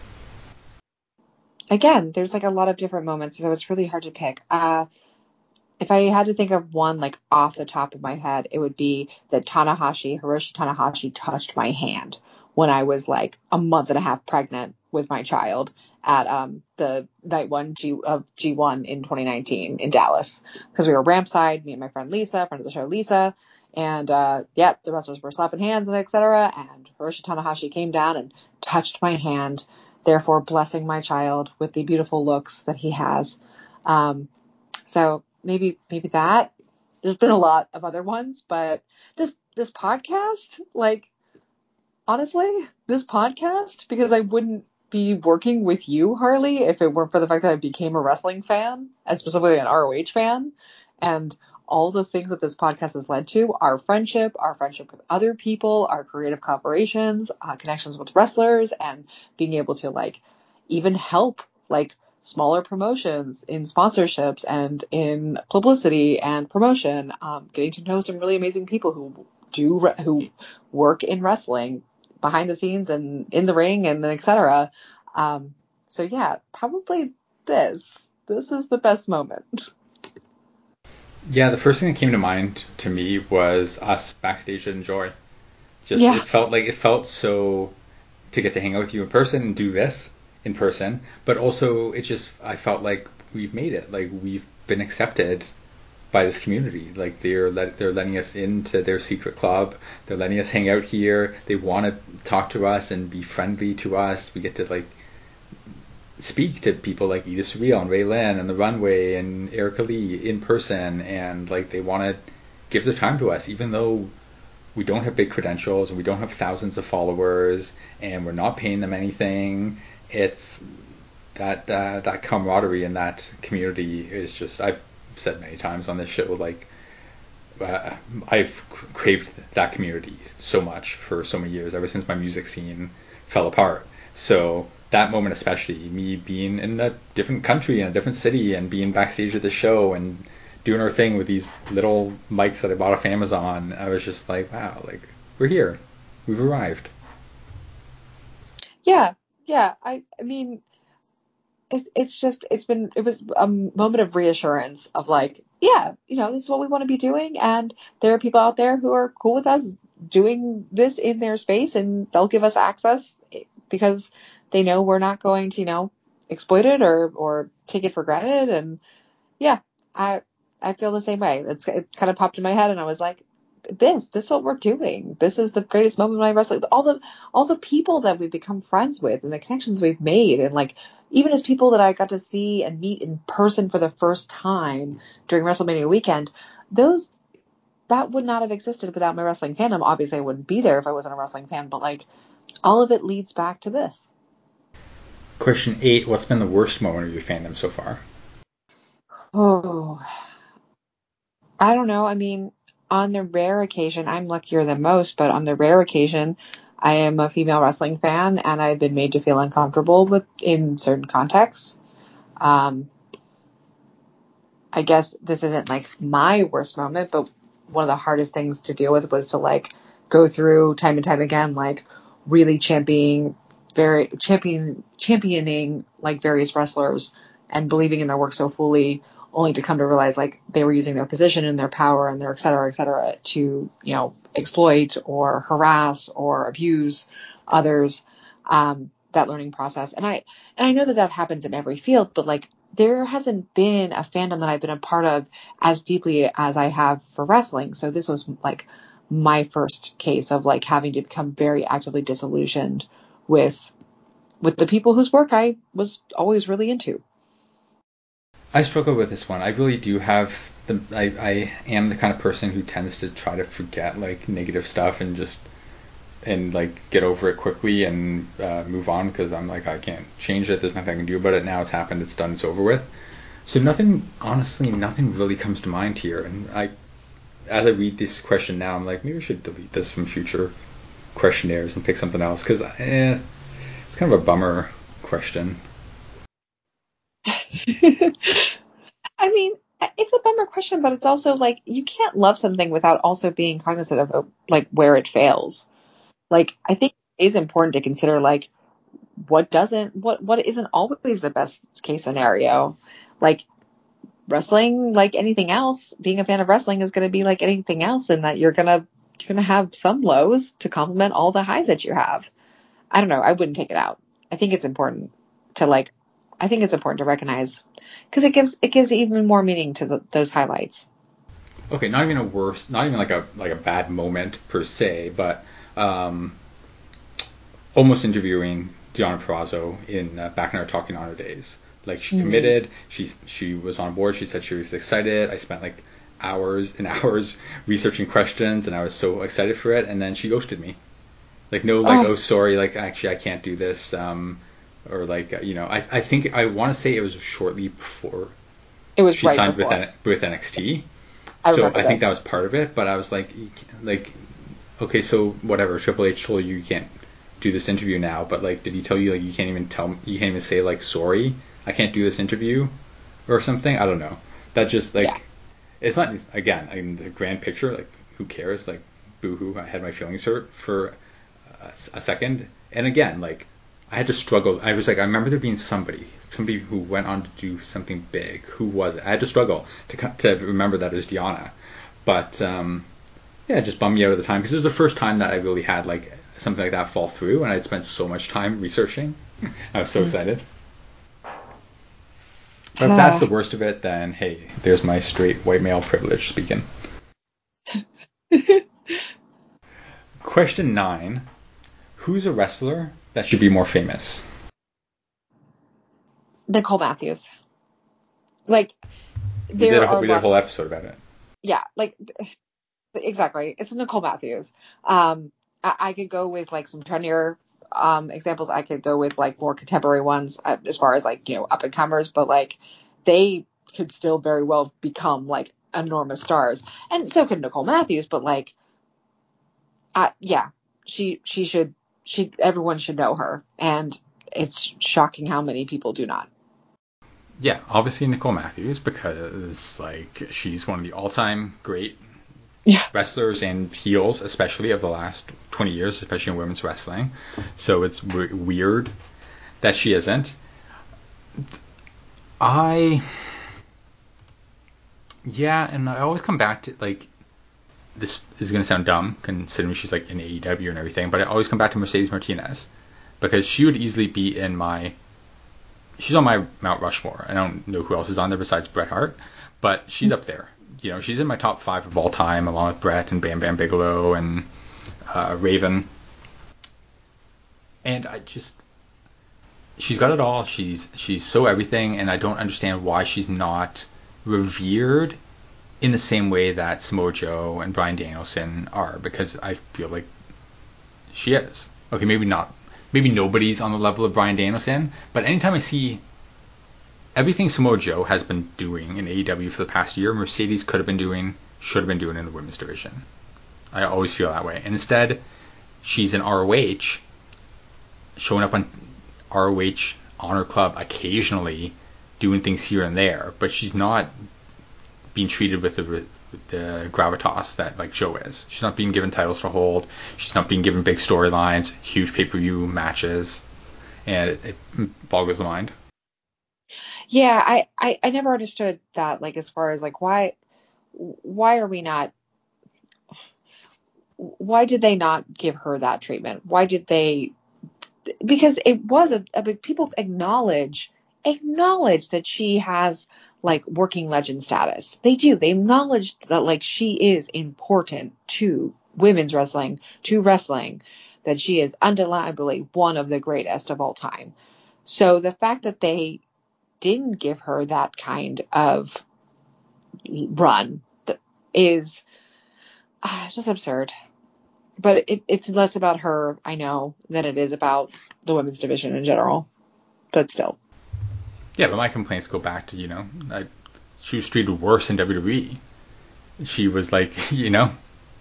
S3: Again, there's like a lot of different moments, so it's really hard to pick. Uh, if I had to think of one like off the top of my head, it would be that Tanahashi, Hiroshi Tanahashi touched my hand when I was like a month and a half pregnant with my child at um, the night one G of G one in twenty nineteen in Dallas. Because we were rampside, me and my friend Lisa, friend of the show Lisa, and uh, yeah, the wrestlers were slapping hands and et cetera. And Hiroshi Tanahashi came down and touched my hand, therefore blessing my child with the beautiful looks that he has. Um, so maybe maybe that. There's been a lot of other ones, but this this podcast, like honestly, this podcast, because I wouldn't be working with you, Harley, if it weren't for the fact that I became a wrestling fan, and specifically an R O H fan, and all the things that this podcast has led to, our friendship, our friendship with other people, our creative collaborations, uh, connections with wrestlers, and being able to like even help like smaller promotions in sponsorships and in publicity and promotion, um, getting to know some really amazing people who do, re- who work in wrestling behind the scenes and in the ring and et cetera. Um, so yeah, probably this, this is the best moment.
S1: Yeah, the first thing that came to mind to me was us backstage at Enjoy. Just
S3: Yeah.
S1: it felt like it felt so to get to hang out with you in person and do this in person, but also it just I felt like we've made it. Like we've been accepted by this community. Like they're let, they're letting us into their secret club. They're letting us hang out here. They want to talk to us and be friendly to us. We get to like speak to people like Edith Surreal and Ray Lynn and The Runway and Erica Lee in person, and like they want to give their time to us, even though we don't have big credentials and we don't have thousands of followers and we're not paying them anything. It's that uh, that camaraderie in that community is just, I've said many times on this show, like uh, I've craved that community so much for so many years, ever since my music scene fell apart. So that moment, especially me being in a different country in a different city and being backstage at the show and doing our thing with these little mics that I bought off Amazon, I was just like, wow, like we're here, we've arrived.
S3: Yeah, yeah. I, I mean, it's it's just it's been it was a moment of reassurance of like, yeah, you know, this is what we want to be doing, and there are people out there who are cool with us doing this in their space, and they'll give us access because they know we're not going to, you know, exploit it or or take it for granted. And yeah, I I feel the same way. It's it kind of popped in my head, and I was like, this this is what we're doing. This is the greatest moment of my wrestling. All the all the people that we've become friends with and the connections we've made, and like even as people that I got to see and meet in person for the first time during WrestleMania weekend, those that would not have existed without my wrestling fandom. Obviously, I wouldn't be there if I wasn't a wrestling fan, but like all of it leads back to this.
S1: Question eight, what's been the worst moment of your fandom so far?
S3: Oh, I don't know. I mean, on the rare occasion, I'm luckier than most, but on the rare occasion, I am a female wrestling fan, and I've been made to feel uncomfortable with in certain contexts. Um, I guess this isn't like my worst moment, but one of the hardest things to deal with was to like go through time and time again, like really championing, very champion, championing like various wrestlers and believing in their work so fully, only to come to realize like they were using their position and their power and their et cetera, et cetera, to, you know, exploit or harass or abuse others. Um, that learning process. And I, and I know that that happens in every field, but like there hasn't been a fandom that I've been a part of as deeply as I have for wrestling. So this was like my first case of like having to become very actively disillusioned with, with the people whose work I was always really into.
S1: I struggle with this one. I really do have the, I, I am the kind of person who tends to try to forget like negative stuff and just, and like get over it quickly and uh, move on because I'm like, I can't change it. There's nothing I can do about it. Now it's happened. It's done. It's over with. So nothing, honestly, nothing really comes to mind here. And I, as I read this question now, I'm like, maybe I should delete this from future questionnaires and pick something else because eh, it's kind of a bummer question.
S3: I mean, it's a bummer question, but it's also like you can't love something without also being cognizant of like where it fails. Like I think it is important to consider like what doesn't what what isn't always the best case scenario. Like wrestling, like anything else, being a fan of wrestling is going to be like anything else in that you're going to you're going to have some lows to complement all the highs that you have. I don't know, I wouldn't take it out. I think it's important to like I think it's important to recognize because it gives it gives even more meaning to the, those highlights.
S1: Okay, not even a worse, not even like a like a bad moment per se, but um, almost interviewing Deonna Purrazzo in uh, back in our Talking Honor days. Like she committed, mm. she she was on board. She said she was excited. I spent like hours and hours researching questions, and I was so excited for it. And then she ghosted me. Like no, like oh, oh sorry, like actually I can't do this. Um, or like you know, I I think I want to say it was shortly before
S3: it was
S1: she
S3: right
S1: signed
S3: before.
S1: with with N X T.
S3: I
S1: so I
S3: that.
S1: think that was part of it. But I was like, like, okay, so whatever. Triple H told you you can't do this interview now, but like, did he tell you like you can't even tell you can't even say like sorry, I can't do this interview or something? I don't know. That just like yeah. It's not again in the grand picture. Like who cares? Like boo hoo. I had my feelings hurt for a, a second, and again like I had to struggle. I was like I remember there being somebody somebody who went on to do something big. Who was it? I had to struggle to to remember that it was Deonna, but um, yeah, it just bummed me out at the time because it was the first time that I really had like something like that fall through, and I'd spent so much time researching. I was so excited. But if that's the worst of it, then hey, there's my straight white male privilege speaking. Question nine. Who's a wrestler that should be more famous?
S3: – Nicole Matthews. Like,
S1: we did a, we did a whole episode about it.
S3: Yeah, like, exactly. It's Nicole Matthews. Um, I, I could go with, like, some trendier um, examples. I could go with, like, more contemporary ones uh, as far as, like, you know, up-and-comers. But, like, they could still very well become, like, enormous stars. And so could Nicole Matthews. But, like, uh, yeah, she she should, she everyone should know her. And it's shocking how many people do not.
S1: Yeah, obviously Nicole Matthews, because like she's one of the all-time great
S3: yeah.
S1: wrestlers and heels, especially of the last twenty years, especially in women's wrestling. So it's w- weird that she isn't. I yeah, and I always come back to like this is gonna sound dumb considering she's like in A E W and everything, but I always come back to Mercedes Martinez because she would easily be in my she's on my Mount Rushmore. I don't know who else is on there besides Bret Hart, but she's up there. You know, she's in my top five of all time, along with Bret and Bam Bam Bigelow and uh, Raven. And I just, she's got it all. She's she's so everything, and I don't understand why she's not revered in the same way that Samoa Joe and Bryan Danielson are, because I feel like she is. Okay, maybe not. Maybe nobody's on the level of Bryan Danielson, but anytime I see everything Samoa Joe has been doing in A E W for the past year, Mercedes could have been doing, should have been doing in the women's division. I always feel that way. And instead, she's in R O H, showing up on R O H Honor Club occasionally, doing things here and there, but she's not being treated with the, with the gravitas that like Joe is. She's not being given titles to hold. She's not being given big storylines, huge pay-per-view matches, and it, it boggles the mind.
S3: Yeah, I, I, I never understood that, like, as far as, like, why, why are we not, why did they not give her that treatment? Why did they, because it was a, a big, people acknowledge, acknowledge that she has, like, working legend status. They do. They acknowledge that, like, she is important to women's wrestling, to wrestling, that she is undeniably one of the greatest of all time. So the fact that they didn't give her that kind of run is uh, just absurd. But it, it's less about her, I know, than it is about the women's division in general. But still.
S1: Yeah, but my complaints go back to, you know, I, she was treated worse in W W E. She was like, you know.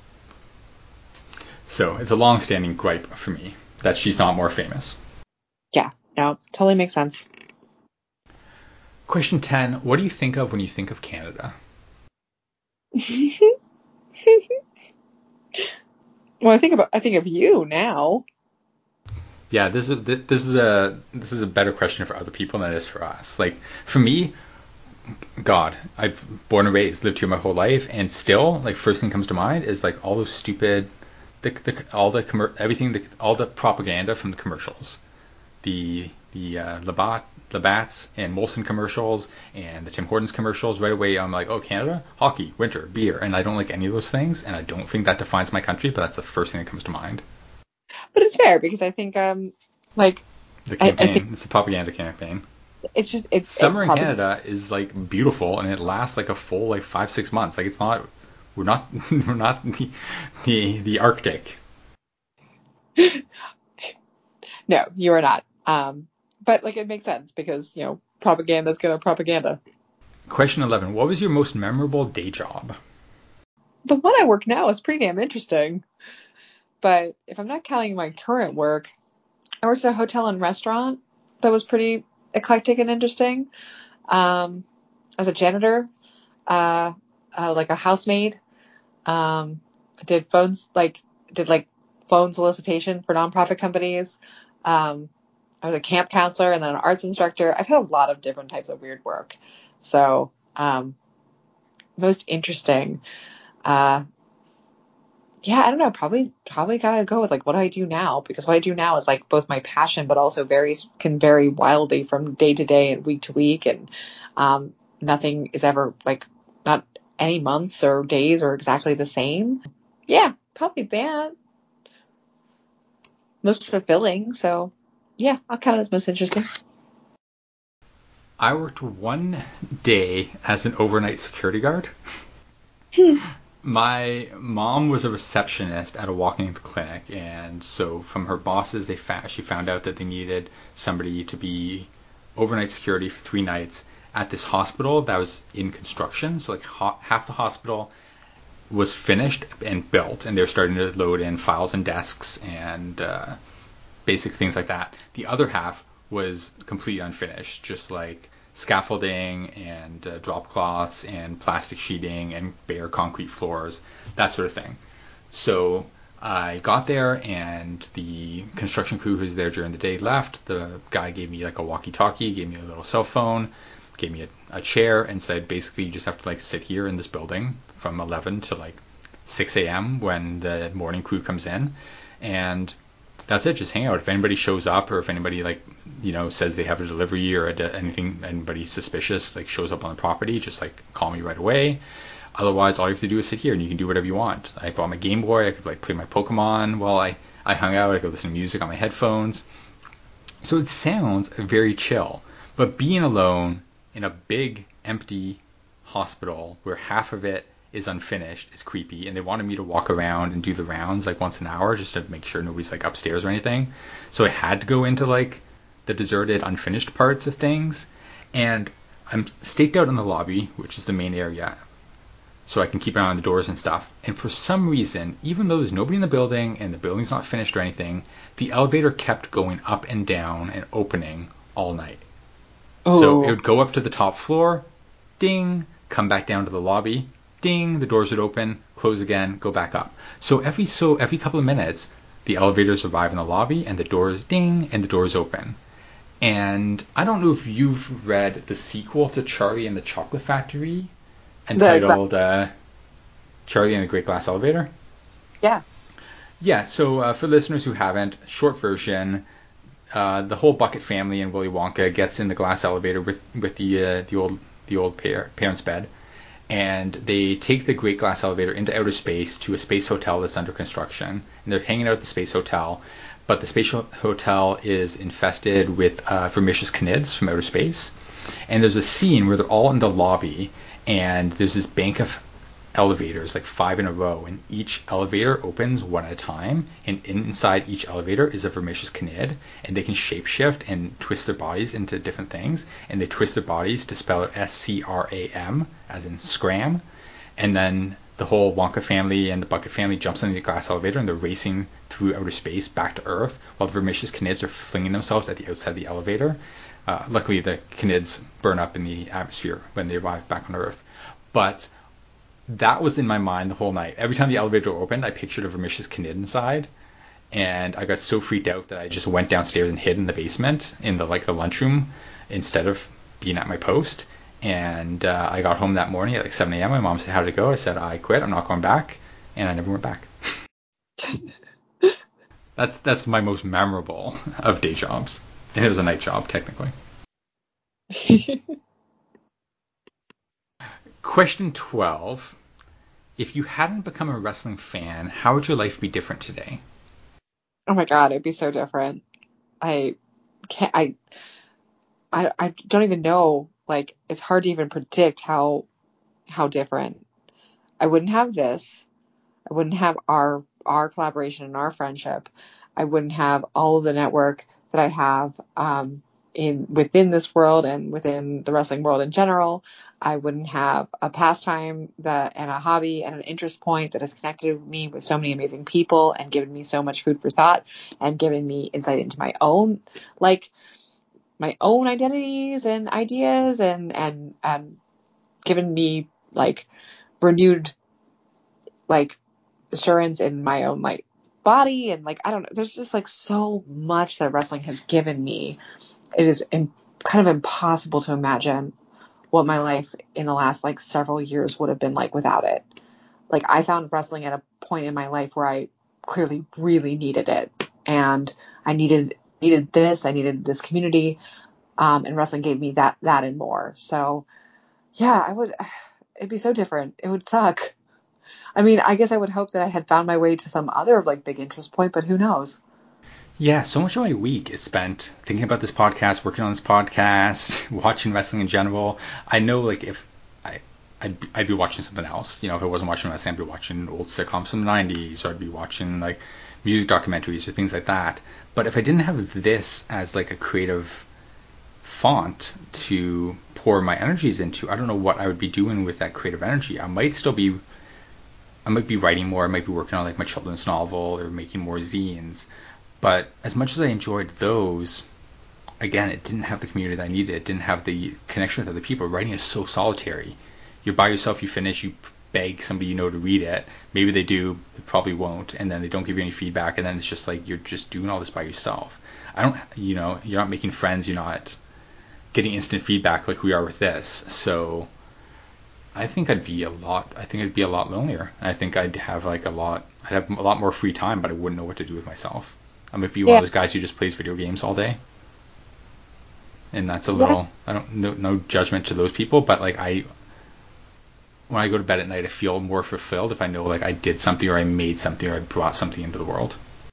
S1: So it's a long-standing gripe for me that she's not more famous.
S3: Yeah, no, totally makes sense.
S1: Question ten. What do you think of when you think of Canada?
S3: Well, I think about I think of you now.
S1: Yeah, this is this is a this is a better question for other people than it is for us. Like for me, God, I've born and raised, lived here my whole life, and still, like first thing comes to mind is like all those stupid, the, the all the commer- everything, the, all the propaganda from the commercials, the the uh, Labatt, Labatt's and Molson commercials and the Tim Hortons commercials. Right away, I'm like, oh, Canada, hockey, winter, beer, and I don't like any of those things, and I don't think that defines my country, but that's the first thing that comes to mind.
S3: But it's fair because I think, um, like
S1: the campaign,
S3: I, I think
S1: it's a propaganda campaign.
S3: It's just it's
S1: summer
S3: it
S1: in Canada is like beautiful, and it lasts like a full like five six months. Like it's not, we're not we're not the the, the Arctic.
S3: No, you are not. Um, but like it makes sense because you know propaganda is gonna propaganda.
S1: Question eleven. What was your most memorable day job?
S3: The one I work now is pretty damn interesting. But if I'm not counting my current work, I worked at a hotel and restaurant that was pretty eclectic and interesting. Um, as a janitor, uh, uh, like a housemaid. Um, I did phones, like, did like phone solicitation for nonprofit companies. Um, I was a camp counselor and then an arts instructor. I've had a lot of different types of weird work. So, um, most interesting, uh, yeah, I don't know. Probably, probably gotta go with like what I do now, because what I do now is like both my passion, but also varies, can vary wildly from day to day and week to week. And, um, nothing is ever like, not any months or days are exactly the same. Yeah, probably that. Most fulfilling. So yeah, I'll count it as most interesting.
S1: I worked one day as an overnight security guard. My mom was a receptionist at a walk-in clinic, and so from her bosses, they fa- she found out that they needed somebody to be overnight security for three nights at this hospital that was in construction. So like ha- half the hospital was finished and built, and they're starting to load in files and desks and uh, basic things like that. The other half was completely unfinished, just like scaffolding and uh, drop cloths and plastic sheeting and bare concrete floors, that sort of thing. So I got there and the construction crew who was there during the day left. The guy gave me like a walkie-talkie, gave me a little cell phone, gave me a, a chair, and said basically you just have to like sit here in this building from eleven to like six a.m. when the morning crew comes in, and that's it. Just hang out. If anybody shows up, or if anybody like you know says they have a delivery or a, anything, anybody suspicious like shows up on the property, just like call me right away. Otherwise, all you have to do is sit here and you can do whatever you want. I brought my Game Boy. I could like play my Pokemon while I, I hung out. I could listen to music on my headphones. So it sounds very chill. But being alone in a big, empty hospital where half of it is unfinished is creepy. And they wanted me to walk around and do the rounds like once an hour just to make sure nobody's like upstairs or anything. So I had to go into like the deserted, unfinished parts of things. And I'm staked out in the lobby, which is the main area, so I can keep an eye on the doors and stuff. And for some reason, even though there's nobody in the building and the building's not finished or anything, the elevator kept going up and down and opening all night. Oh. So it would go up to the top floor, ding, come back down to the lobby, ding, the doors would open, close again, go back up. So every so every couple of minutes, the elevators arrive in the lobby and the doors ding and the doors open. And I don't know if you've read the sequel to Charlie and the Chocolate Factory, entitled uh, Charlie and the Great Glass Elevator.
S3: Yeah.
S1: Yeah, so uh, for listeners who haven't, short version, uh, the whole Bucket family and Willy Wonka gets in the glass elevator with with the uh, the old the old par- parents' bed, and they take the Great Glass Elevator into outer space to a space hotel that's under construction. And they're hanging out at the space hotel, but the space hotel is infested with uh, vermicious canids from outer space. And there's a scene where they're all in the lobby, and there's this bank of elevators, like five in a row, and each elevator opens one at a time, and inside each elevator is a vermicious canid, and they can shapeshift and twist their bodies into different things, and they twist their bodies to spell it S C R A M, as in scram, and then the whole Wonka family and the Bucket family jumps into the glass elevator, and they're racing through outer space back to Earth, while the vermicious canids are flinging themselves at the outside of the elevator. Uh, luckily, the canids burn up in the atmosphere when they arrive back on Earth. But that was in my mind the whole night. Every time the elevator opened, I pictured a vermicious canid inside, and I got so freaked out that I just went downstairs and hid in the basement in the like the lunchroom instead of being at my post. And uh, I got home that morning at like seven a.m. My mom said, "How did it go?" I said, "I quit. I'm not going back," and I never went back. that's that's my most memorable of day jobs. And it was a night job, technically. Question twelve. If you hadn't become a wrestling fan, how would your life be different today?
S3: Oh my god, it'd be so different. I can't, I, I, I don't even know. Like, it's hard to even predict how, how different. I wouldn't have this. I wouldn't have our, our collaboration and our friendship. I wouldn't have all of the network that I have, um, in, within this world and within the wrestling world in general. I wouldn't have a pastime that, and a hobby and an interest point that has connected me with so many amazing people and given me so much food for thought and given me insight into my own, like, my own identities and ideas and, and, and given me, like, renewed, like, assurance in my own, like, body. And, like, I don't know, there's just, like, so much that wrestling has given me. It is in, kind of impossible to imagine what my life in the last, like, several years would have been like without it. Like, I found wrestling at a point in my life where I clearly really needed it. And I needed, needed this, I needed this community. Um, and wrestling gave me that, that and more. So yeah, I would, it'd be so different. It would suck. I mean, I guess I would hope that I had found my way to some other, like, big interest point, but who knows?
S1: Yeah, so much of my week is spent thinking about this podcast, working on this podcast, watching wrestling in general. I know, like, if I, I'd, I'd be watching something else. You know, if I wasn't watching wrestling, I'd be watching old sitcoms from the nineties, or I'd be watching, like, music documentaries or things like that. But if I didn't have this as, like, a creative font to pour my energies into, I don't know what I would be doing with that creative energy. I might still be, I might be writing more. I might be working on, like, my children's novel or making more zines. But as much as I enjoyed those, again, it didn't have the community that I needed. It didn't have the connection with other people. Writing is so solitary. You're by yourself, you finish, you beg somebody you know to read it. Maybe they do, they probably won't, and then they don't give you any feedback, and then it's just like you're just doing all this by yourself. I don't, you know, you're not making friends, you're not getting instant feedback like we are with this. So I think I'd be a lot, I think I'd be a lot lonelier. I think I'd have like a lot, I'd have a lot more free time, but I wouldn't know what to do with myself. I might be one
S3: Yeah.
S1: of those guys who just plays video games all day. And that's a
S3: Yeah.
S1: little, I don't, no, no judgment to those people, but like I, when I go to bed at night, I feel more fulfilled if I know like I did something or I made something or I brought something into the world.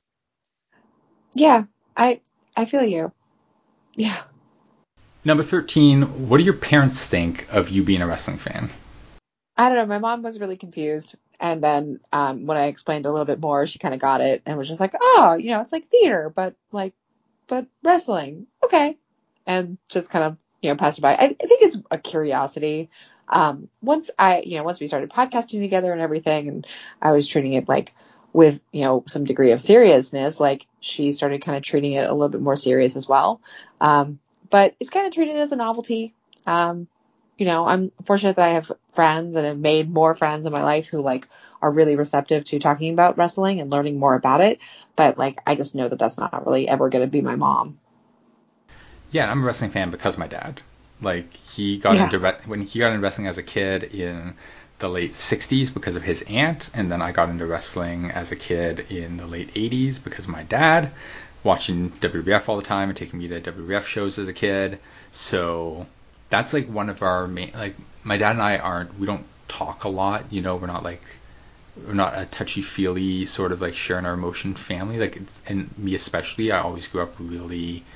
S3: Yeah, I I feel you. Yeah.
S1: Number thirteen, what do your parents think of you being a wrestling fan?
S3: I don't know. My mom was really confused. And then um, when I explained a little bit more, she kind of got it and was just like, oh, you know, it's like theater, but like, but wrestling. Okay. And just kind of, you know, passed it by. I, I think it's a curiosity. Um, once I, you know, once we started podcasting together and everything, and I was treating it like with, you know, some degree of seriousness, like she started kind of treating it a little bit more serious as well. Um, but it's kind of treated as a novelty. Um, you know, I'm fortunate that I have friends and have made more friends in my life who like are really receptive to talking about wrestling and learning more about it. But like, I just know that that's not really ever going to be my mom.
S1: Yeah, I'm a wrestling fan because of my dad. Like he got
S3: Yeah.
S1: into re- when he got into wrestling as a kid in the late sixties because of his aunt, and then I got into wrestling as a kid in the late eighties because of my dad, watching W W F all the time and taking me to W W F shows as a kid. So that's like one of our main, like my dad and I aren't, we don't talk a lot, you know, we're not like, we're not a touchy-feely sort of like sharing our emotion family. Like, and me especially, I always grew up really,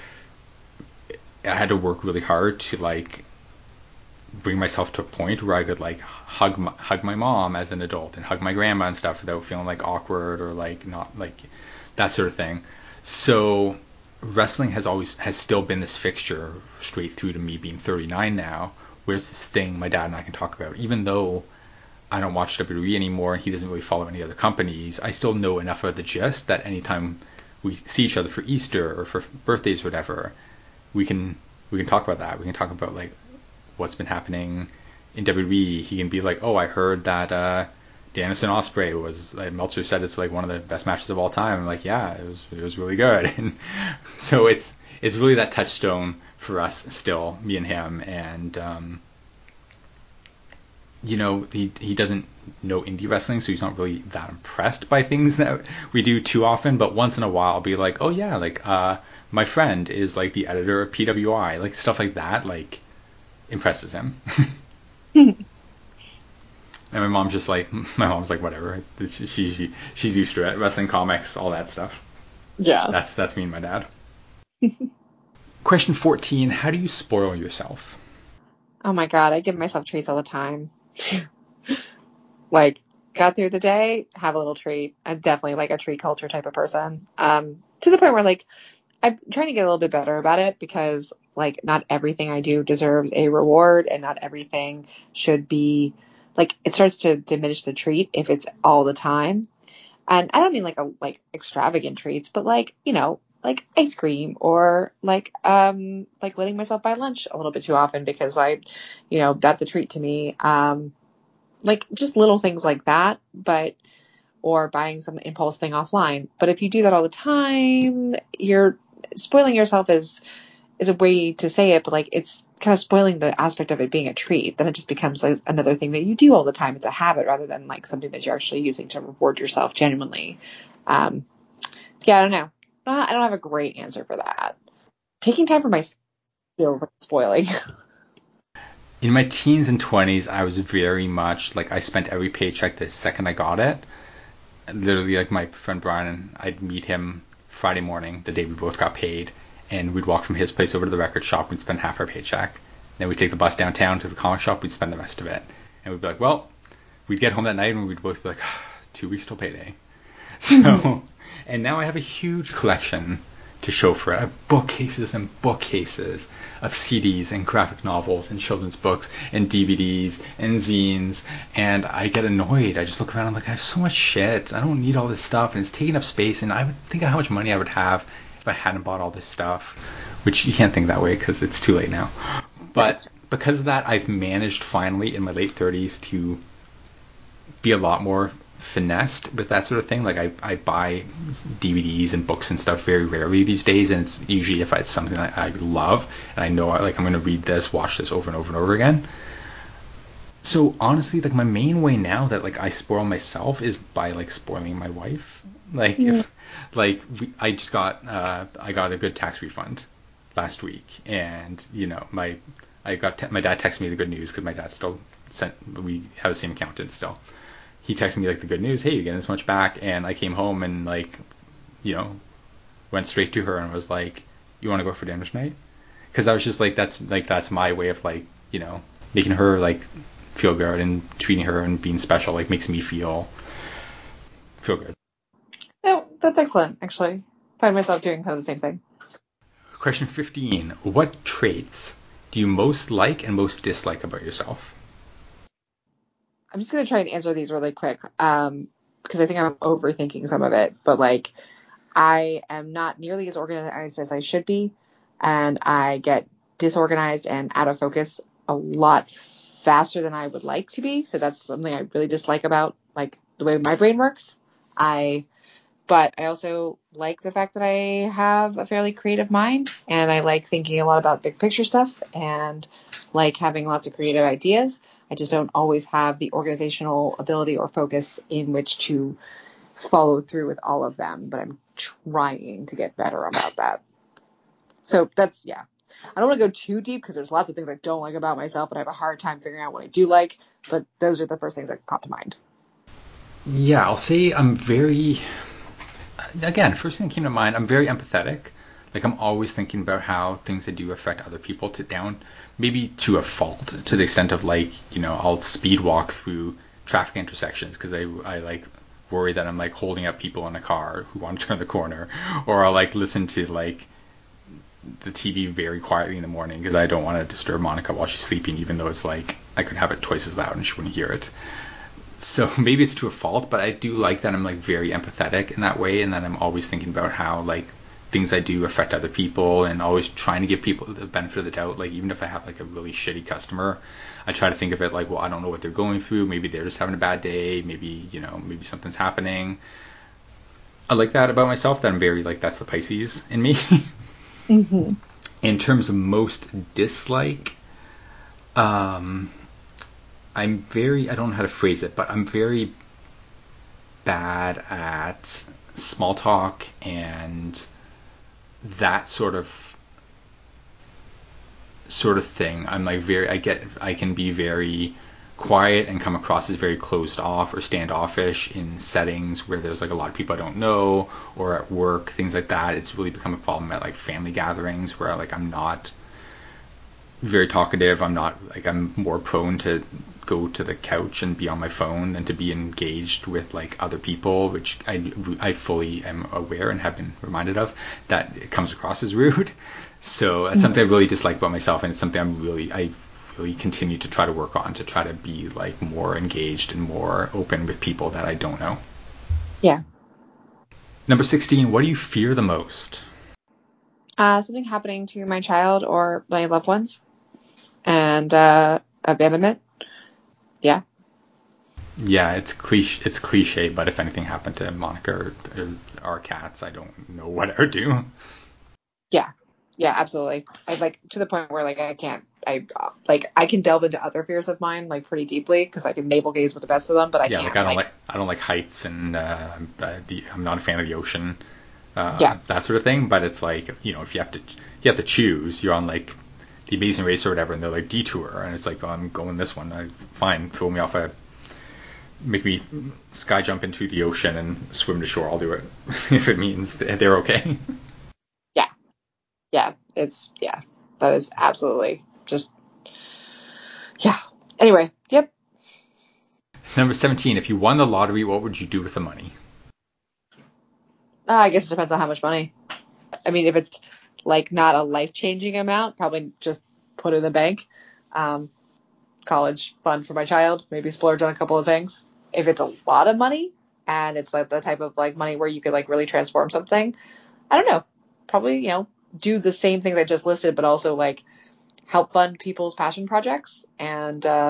S1: I had to work really hard to like bring myself to a point where I could like hug my, hug my mom as an adult and hug my grandma and stuff without feeling like awkward or like not like that sort of thing. So wrestling has always has still been this fixture straight through to me being thirty-nine now, where it's this thing my dad and I can talk about. Even though I don't watch W W E anymore and he doesn't really follow any other companies, I still know enough of the gist that anytime we see each other for Easter or for birthdays or whatever, we can we can talk about that. We can talk about like what's been happening in W W E. He can be like, oh, I heard that uh, Danielson Ospreay was like Meltzer said it's like one of the best matches of all time. I'm like, yeah, it was it was really good. And so it's it's really that touchstone for us still, me and him. And um, you know, he he doesn't know indie wrestling, so he's not really that impressed by things that we do too often. But once in a while, I'll be like, oh yeah, like uh, my friend is like the editor of P W I, like stuff like that, like impresses him. And my mom's just like, my mom's like, whatever. She's she, she's used to it. Wrestling, comics, all that stuff.
S3: Yeah.
S1: That's that's me and my dad. Question fourteen: how do you spoil yourself?
S3: Oh my God. I give myself treats all the time. Like, got through the day, have a little treat. I'm definitely like a treat culture type of person. Um, to the point where like, I'm trying to get a little bit better about it because like not everything I do deserves a reward and not everything should be like, it starts to diminish the treat if it's all the time. And I don't mean like a, like extravagant treats, but like, you know, like ice cream or like, um, like letting myself buy lunch a little bit too often because I, you know, that's a treat to me. Um, like just little things like that, but, or buying some impulse thing offline. But if you do that all the time, you're spoiling yourself is, is a way to say it, but like it's kind of spoiling the aspect of it being a treat. Then it just becomes like another thing that you do all the time. It's a habit rather than like something that you're actually using to reward yourself genuinely. Um, yeah, I don't know. I don't have a great answer for that. Taking time for myself feels like spoiling.
S1: In my teens and twenties, I was very much like I spent every paycheck the second I got it. Literally, like my friend Brian, and I'd meet him Friday morning, the day we both got paid, and we'd walk from his place over to the record shop. We'd spend half our paycheck. Then we'd take the bus downtown to the comic shop. We'd spend the rest of it. And we'd be like, well, we'd get home that night and we'd both be like, two weeks till payday. So, and now I have a huge collection to show for it. I have bookcases and bookcases of C Ds and graphic novels and children's books and D V Ds and zines, and I get annoyed. I just look around and I'm like, I have so much shit. I don't need all this stuff, and it's taking up space, and I would think of how much money I would have if I hadn't bought all this stuff, which you can't think that way because it's too late now. But because of that, I've managed finally in my late thirties to be a lot more finessed with that sort of thing. Like I, I buy D V Ds and books and stuff very rarely these days, and it's usually if it's something that I love and I know like I'm going to read this, watch this over and over and over again. So honestly, like my main way now that like I spoil myself is by like spoiling my wife. Like
S3: Mm.
S1: if like we, I just got uh, I got a good tax refund last week, and you know my I got te- my dad texted me the good news because my dad still sent we have the same accountant still. He texted me like the good news, hey, you're getting this much back, and I came home and like, you know, went straight to her and was like, you want to go for dinner tonight? Because I was just like, that's like that's my way of like, you know, making her like feel good and treating her and being special like makes me feel feel good.
S3: Yeah, that's excellent, actually. I find myself doing kind of the same thing.
S1: Question fifteen. What traits do you most like and most dislike about yourself?
S3: I'm just going to try and answer these really quick um, because I think I'm overthinking some of it. But, like, I am not nearly as organized as I should be, and I get disorganized and out of focus a lot faster than I would like to be. So that's something I really dislike about, like, the way my brain works. I, but I also like the fact that I have a fairly creative mind, and I like thinking a lot about big picture stuff and like having lots of creative ideas. I just don't always have the organizational ability or focus in which to follow through with all of them, but I'm trying to get better about that. So that's, yeah. I don't want to go too deep because there's lots of things I don't like about myself, and I have a hard time figuring out what I do like, but those are the first things that pop to mind.
S1: Yeah, I'll say I'm very, again, first thing that came to mind, I'm very empathetic. Like I'm always thinking about how things that do affect other people to down, maybe to a fault, to the extent of like, you know, I'll speed walk through traffic intersections because I, I like worry that I'm like holding up people in a car who want to turn the corner, or I'll like listen to like the T V very quietly in the morning because I don't want to disturb Monica while she's sleeping, even though it's like I could have it twice as loud and she wouldn't hear it. So maybe it's to a fault, but I do like that I'm like very empathetic in that way, and that I'm always thinking about how like things I do affect other people, and always trying to give people the benefit of the doubt. Like even if I have like a really shitty customer, I try to think of it like, well, I don't know what they're going through. Maybe they're just having a bad day. Maybe, you know, maybe something's happening. I like that about myself, that I'm very like, that's the Pisces in me.
S3: Mm-hmm.
S1: In terms of most dislike, um, I'm very, I don't know how to phrase it, but I'm very bad at small talk and that sort of sort of thing. I'm like very, I get, I can be very quiet and come across as very closed off or standoffish in settings where there's like a lot of people I don't know, or at work, things like that. It's really become a problem at like family gatherings where like I'm not very talkative. I'm not like, I'm more prone to go to the couch and be on my phone than to be engaged with like other people, which I, I fully am aware and have been reminded of that it comes across as rude. So that's something I really dislike about myself, and it's something I'm really I really continue to try to work on, to try to be like more engaged and more open with people that I don't know.
S3: Yeah.
S1: Number sixteen, what do you fear the most?
S3: Uh, something happening to my child or my loved ones, and uh, abandonment. Yeah.
S1: Yeah, it's cliche. It's cliche, but if anything happened to Monica or, or our cats, I don't know what I would do.
S3: Yeah. Yeah, absolutely. I like to the point where like I can't. I uh, like I can delve into other fears of mine like pretty deeply because I can navel gaze with the best of them, but I
S1: Yeah,
S3: can't.
S1: like I don't
S3: like,
S1: like I don't like heights, and uh, uh, the, I'm not a fan of the ocean, uh,
S3: Yeah.
S1: that sort of thing. But it's like, you know, if you have to you have to choose, you're on like the Amazing Race or whatever, and they're like detour, and it's like, oh, I'm going this one. I, fine, throw me off a make me sky jump into the ocean and swim to shore. I'll do it if it means they're okay.
S3: Yeah. Yeah. It's yeah. That is absolutely just yeah. Anyway. Yep.
S1: Number seventeen, if you won the lottery, what would you do with the money?
S3: Uh, I guess it depends on how much money. I mean, if it's like not a life changing amount, probably just put it in the bank. Um, college fund for my child, maybe splurge on a couple of things. If it's a lot of money and it's like the type of like money where you could like really transform something, I don't know. Probably, you know, do the same things I just listed, but also like help fund people's passion projects and uh,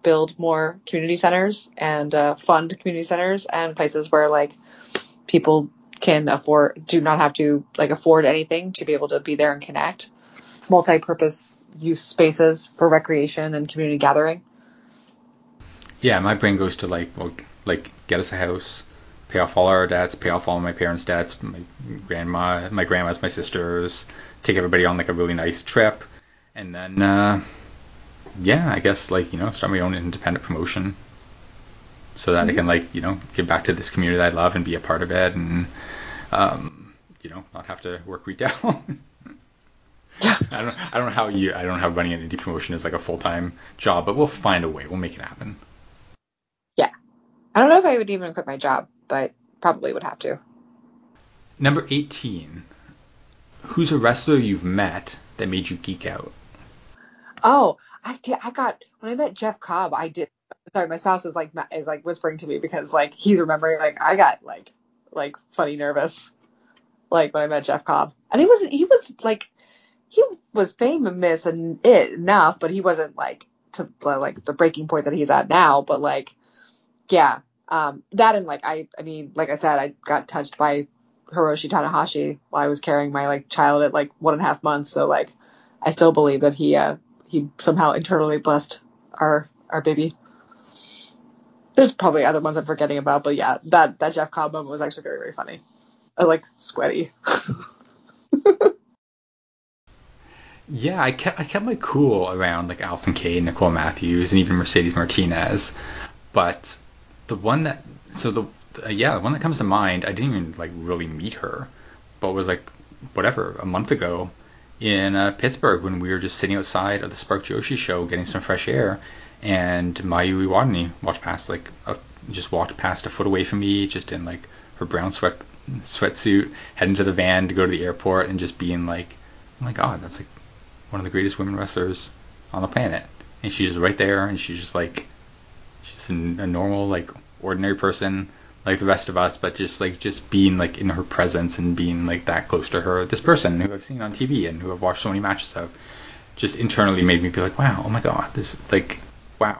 S3: build more community centers and uh, fund community centers and places where like people can afford, do not have to like afford anything to be able to be there and connect. Multi-purpose use spaces for recreation and community gathering.
S1: Yeah, my brain goes to like, well, like get us a house, pay off all our debts, pay off all my parents' debts, my grandma, my grandma's, my sisters, take everybody on like a really nice trip, and then, uh, yeah, I guess like, you know, start my own independent promotion so that mm-hmm. I can like, you know, give back to this community that I love and be a part of it, and, um, you know, not have to work retail. I don't, I don't know how you, I don't know how running an indie promotion is like a full-time job, but we'll find a way. We'll make it happen.
S3: Yeah. I don't know if I would even quit my job, but probably would have to.
S1: Number eighteen. Who's a wrestler you've met that made you geek out?
S3: Oh, I did, I got, when I met Jeff Cobb, I did, sorry, my spouse is like, is like whispering to me because like he's remembering, like I got like, like funny nervous, like when I met Jeff Cobb. And he wasn't, he was like, he was famous and it enough, but he wasn't like to like the breaking point that he's at now, but like, yeah, um, that and like, I, I mean, like I said, I got touched by Hiroshi Tanahashi while I was carrying my like child at like one and a half months. So like, I still believe that he, uh, he somehow internally blessed our, our baby. There's probably other ones I'm forgetting about, but yeah, that, that Jeff Cobb moment was actually very, very funny. I like sweaty.
S1: Yeah, I kept I kept my cool around like Allysin Kay, Nicole Matthews, and even Mercedes Martinez. But the one that so the uh, yeah the one that comes to mind, I didn't even like really meet her, but was like whatever a month ago in uh, Pittsburgh when we were just sitting outside of the Spark Joshi show getting some fresh air, and Mayu Iwatani walked past like a, just walked past a foot away from me, just in like her brown sweat sweatsuit, heading to the van to go to the airport, and just being like, oh my god, that's like one of the greatest women wrestlers on the planet. And she's just right there, and she's just like, she's a, a normal, like, ordinary person like the rest of us, but just like just being like in her presence and being like that close to her, this person who I've seen on T V and who I've watched so many matches of, just internally made me be like, wow, oh my god, this like, wow.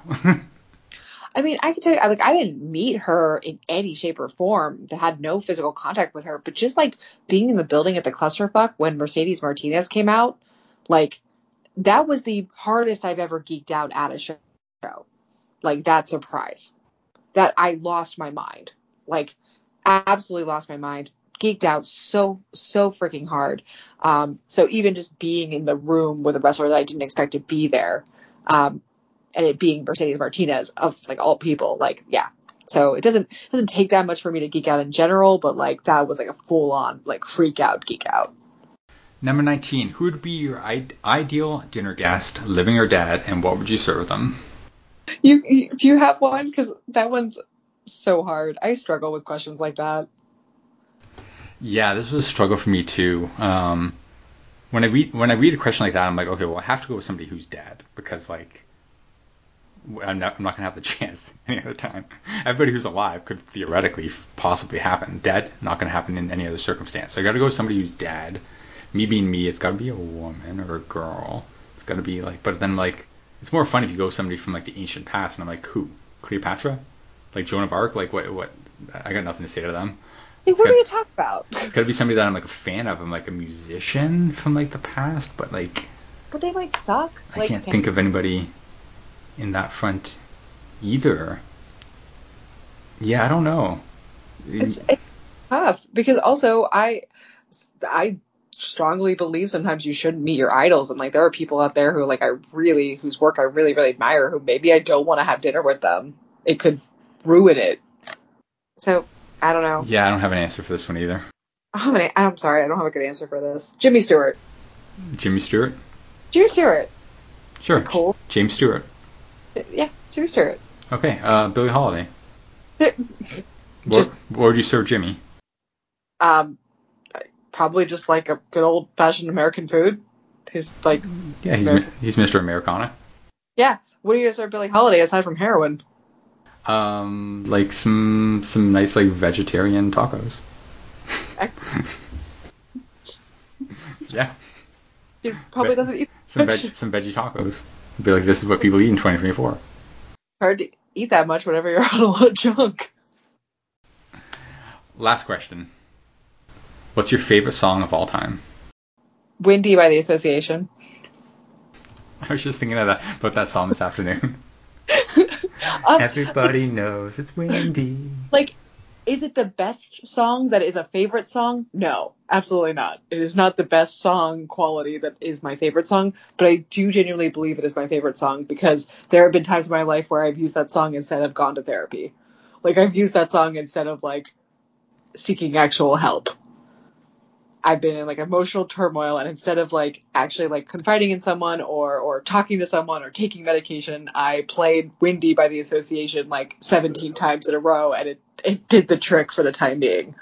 S3: I mean, I can tell you, like, I didn't meet her in any shape or form. That had no physical contact with her, but just like being in the building at the clusterfuck when Mercedes Martinez came out, like that was the hardest I've ever geeked out at a show. Like that surprise, that I lost my mind, like absolutely lost my mind, geeked out so so freaking hard. Um, so even just being in the room with a wrestler that I didn't expect to be there, um, and it being Mercedes Martinez of like all people, like yeah. So it doesn't doesn't take that much for me to geek out in general, but like that was like a full on like freak out geek out.
S1: Number nineteen, who would be your I- ideal dinner guest, living or dead, and what would you serve them?
S3: You, you do you have one? Because that one's so hard. I struggle with questions like that.
S1: Yeah, this was a struggle for me too. Um, when I read when I read a question like that, I'm like, okay, well, I have to go with somebody who's dead because like I'm not I'm not gonna have the chance any other time. Everybody who's alive could theoretically possibly happen. Dead, not gonna happen in any other circumstance. So I got to go with somebody who's dead. Me being me, it's got to be a woman or a girl. It's got to be like, but then like, it's more fun if you go with somebody from like the ancient past, and I'm like, who? Cleopatra? Like Joan of Arc? Like what? What? I got nothing to say to them.
S3: Hey,
S1: It's
S3: what
S1: gotta,
S3: are you talking about?
S1: It's got to be somebody that I'm like a fan of. I'm like a musician from like the past, but like.
S3: But they might suck.
S1: I
S3: like,
S1: can't
S3: damn.
S1: think of anybody in that front either. Yeah, I don't know.
S3: It's, it's tough because also I, I strongly believe sometimes you shouldn't meet your idols, and like there are people out there who like I really whose work I really really admire who maybe I don't want to have dinner with them. It could ruin it. So I don't know.
S1: Yeah, I don't have an answer for this one either.
S3: I don't have an, I'm sorry, I don't have a good answer for this. Jimmy Stewart.
S1: Jimmy Stewart?
S3: Jimmy Stewart.
S1: Sure.
S3: Cool.
S1: James Stewart.
S3: Yeah, Jimmy Stewart.
S1: Okay, uh, Billie Holiday.
S3: Just,
S1: what, what would you serve Jimmy?
S3: Um, probably just like a good old fashioned American food. His like.
S1: Yeah, he's
S3: American.
S1: he's Mister Americana.
S3: Yeah. What do you serve Billie Holiday aside from heroin?
S1: Um, like some some nice like vegetarian tacos. Yeah.
S3: He probably doesn't eat
S1: some veg some veggie tacos. Be like, this is what people eat in twenty twenty-four.
S3: Hard to eat that much whenever you're on a lot of junk.
S1: Last question. What's your favorite song of all time?
S3: Windy by The Association.
S1: I was just thinking of that, about that song this afternoon.
S3: um,
S1: Everybody knows it's windy.
S3: Like, is it the best song that is a favorite song? No, absolutely not. It is not the best song quality that is my favorite song, but I do genuinely believe it is my favorite song because there have been times in my life where I've used that song instead of gone to therapy. Like, I've used that song instead of, like, seeking actual help. I've been in, like, emotional turmoil, and instead of, like, actually, like, confiding in someone or, or talking to someone or taking medication, I played Windy by The Association, like, seventeen times in a row, and it, it did the trick for the time being.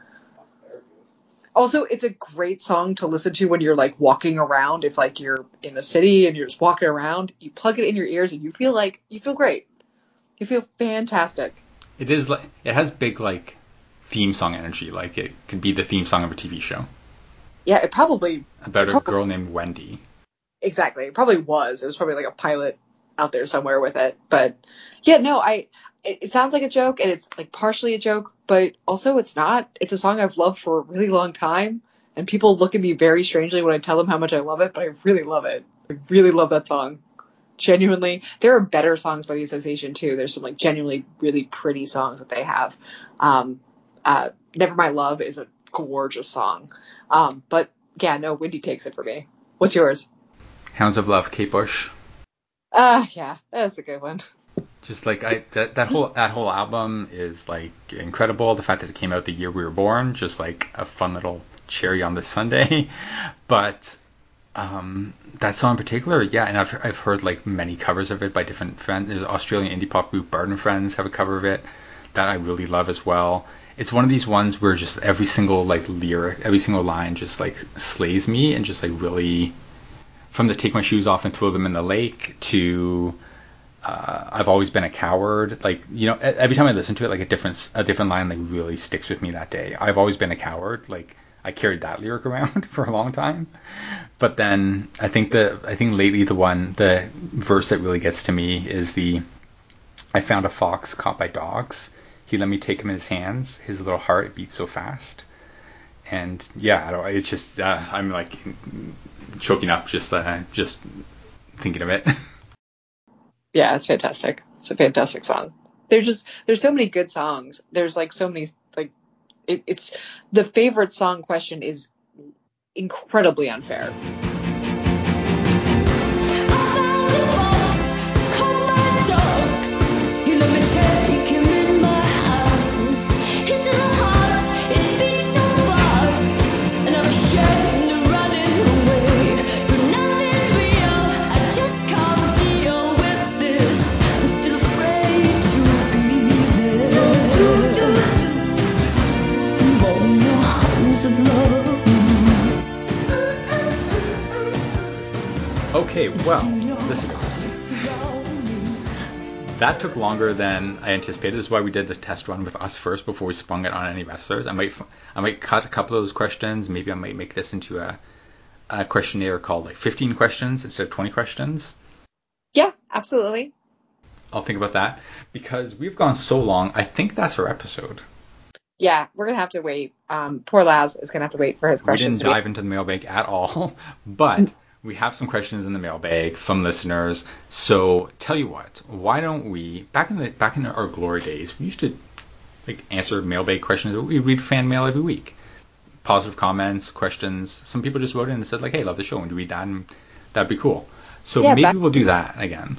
S3: Also, it's a great song to listen to when you're, like, walking around. If, like, you're in the city and you're just walking around, you plug it in your ears and you feel like, you feel great. You feel fantastic.
S1: It is, like, it has big, like, theme song energy. Like, it could be the theme song of a T V show.
S3: Yeah, it probably...
S1: About
S3: it
S1: a
S3: probably,
S1: girl named Wendy.
S3: Exactly. It probably was. It was probably like a pilot out there somewhere with it. But yeah, no, I, it, it sounds like a joke, and it's like partially a joke, but also it's not. It's a song I've loved for a really long time, and people look at me very strangely when I tell them how much I love it, but I really love it. I really love that song. Genuinely. There are better songs by The Association too. There's some like genuinely really pretty songs that they have. Um, uh, Never My Love is a gorgeous song. Um, but yeah, no, Windy takes it for me. What's yours?
S1: Hounds of Love, Kate Bush.
S3: Ah, uh, yeah, that's a good one.
S1: Just like I that, that whole that whole album is like incredible. The fact that it came out the year we were born, just like a fun little cherry on the sundae. But um, that song in particular, yeah, and I've I've heard like many covers of it by different friends. There's an Australian indie pop group, Bard and Friends, have a cover of it that I really love as well. It's one of these ones where just every single like lyric, every single line just like slays me, and just like really, from the take my shoes off and throw them in the lake to uh, I've always been a coward. Like, you know, every time I listen to it, like a different a different line like really sticks with me that day. I've always been a coward. Like, I carried that lyric around for a long time. But then I think the I think lately the one the verse that really gets to me is the I found a fox caught by dogs. He let me take him in his hands. His little heart beat so fast. And yeah, I don't, it's just uh, I'm like choking up just uh, just thinking of it.
S3: Yeah, it's fantastic. It's a fantastic song. There's just there's so many good songs. There's like so many like it, it's the favorite song question is incredibly unfair.
S1: Okay, well, listeners, that took longer than I anticipated. This is why we did the test run with us first before we sprung it on any wrestlers. I might, I might cut a couple of those questions. Maybe I might make this into a, a questionnaire called like fifteen questions instead of twenty questions.
S3: Yeah, absolutely.
S1: I'll think about that because we've gone so long. I think that's our episode.
S3: Yeah, we're gonna have to wait. Um, poor Laz is gonna have to wait for his questions.
S1: We didn't dive into the mailbag at all, but we have some questions in the mailbag from listeners. So tell you what, why don't we back in the back in our glory days, we used to like answer mailbag questions. We read fan mail every week, positive comments, questions. Some people just wrote in and said like, "Hey, love the show," and we read that, and that'd be cool. So
S3: yeah,
S1: maybe
S3: back-
S1: we'll do that again.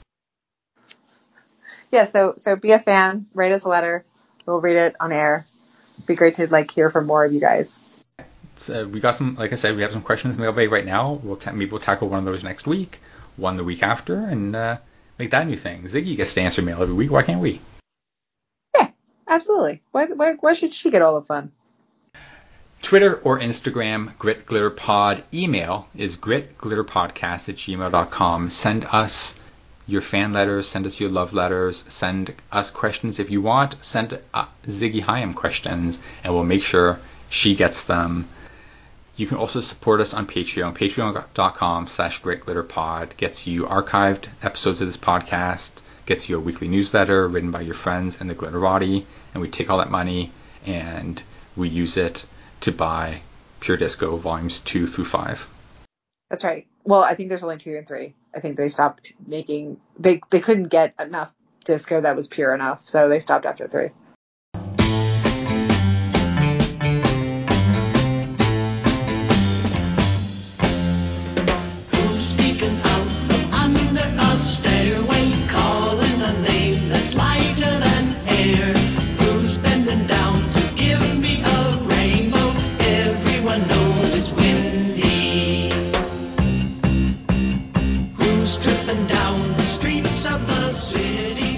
S3: Yeah, so so be a fan, write us a letter, we'll read it on air. It'd be great to like hear from more of you guys.
S1: Uh, we got some, like I said, we have some questions in the mailbag right now. We'll ta- maybe we'll tackle one of those next week, one the week after, and uh, make that a new thing. Ziggy gets to answer mail every week. Why can't we?
S3: Yeah, absolutely. Why, why, why should she get all the fun?
S1: Twitter or Instagram, Grit Glitter Pod. Email is gritglitterpodcast at gmail dot com. Send us your fan letters. Send us your love letters. Send us questions if you want. Send uh, Ziggy Hyam questions, and we'll make sure she gets them. You can also support us on Patreon. Patreon dot com slash gritglitterpod gets you archived episodes of this podcast, gets you a weekly newsletter written by your friends and the Glitterati, and we take all that money and we use it to buy Pure Disco volumes two through five.
S3: That's right. Well, I think there's only two and three. I think they stopped making, they, they couldn't get enough disco that was pure enough, so they stopped after three.
S4: Stripping down the streets of the city.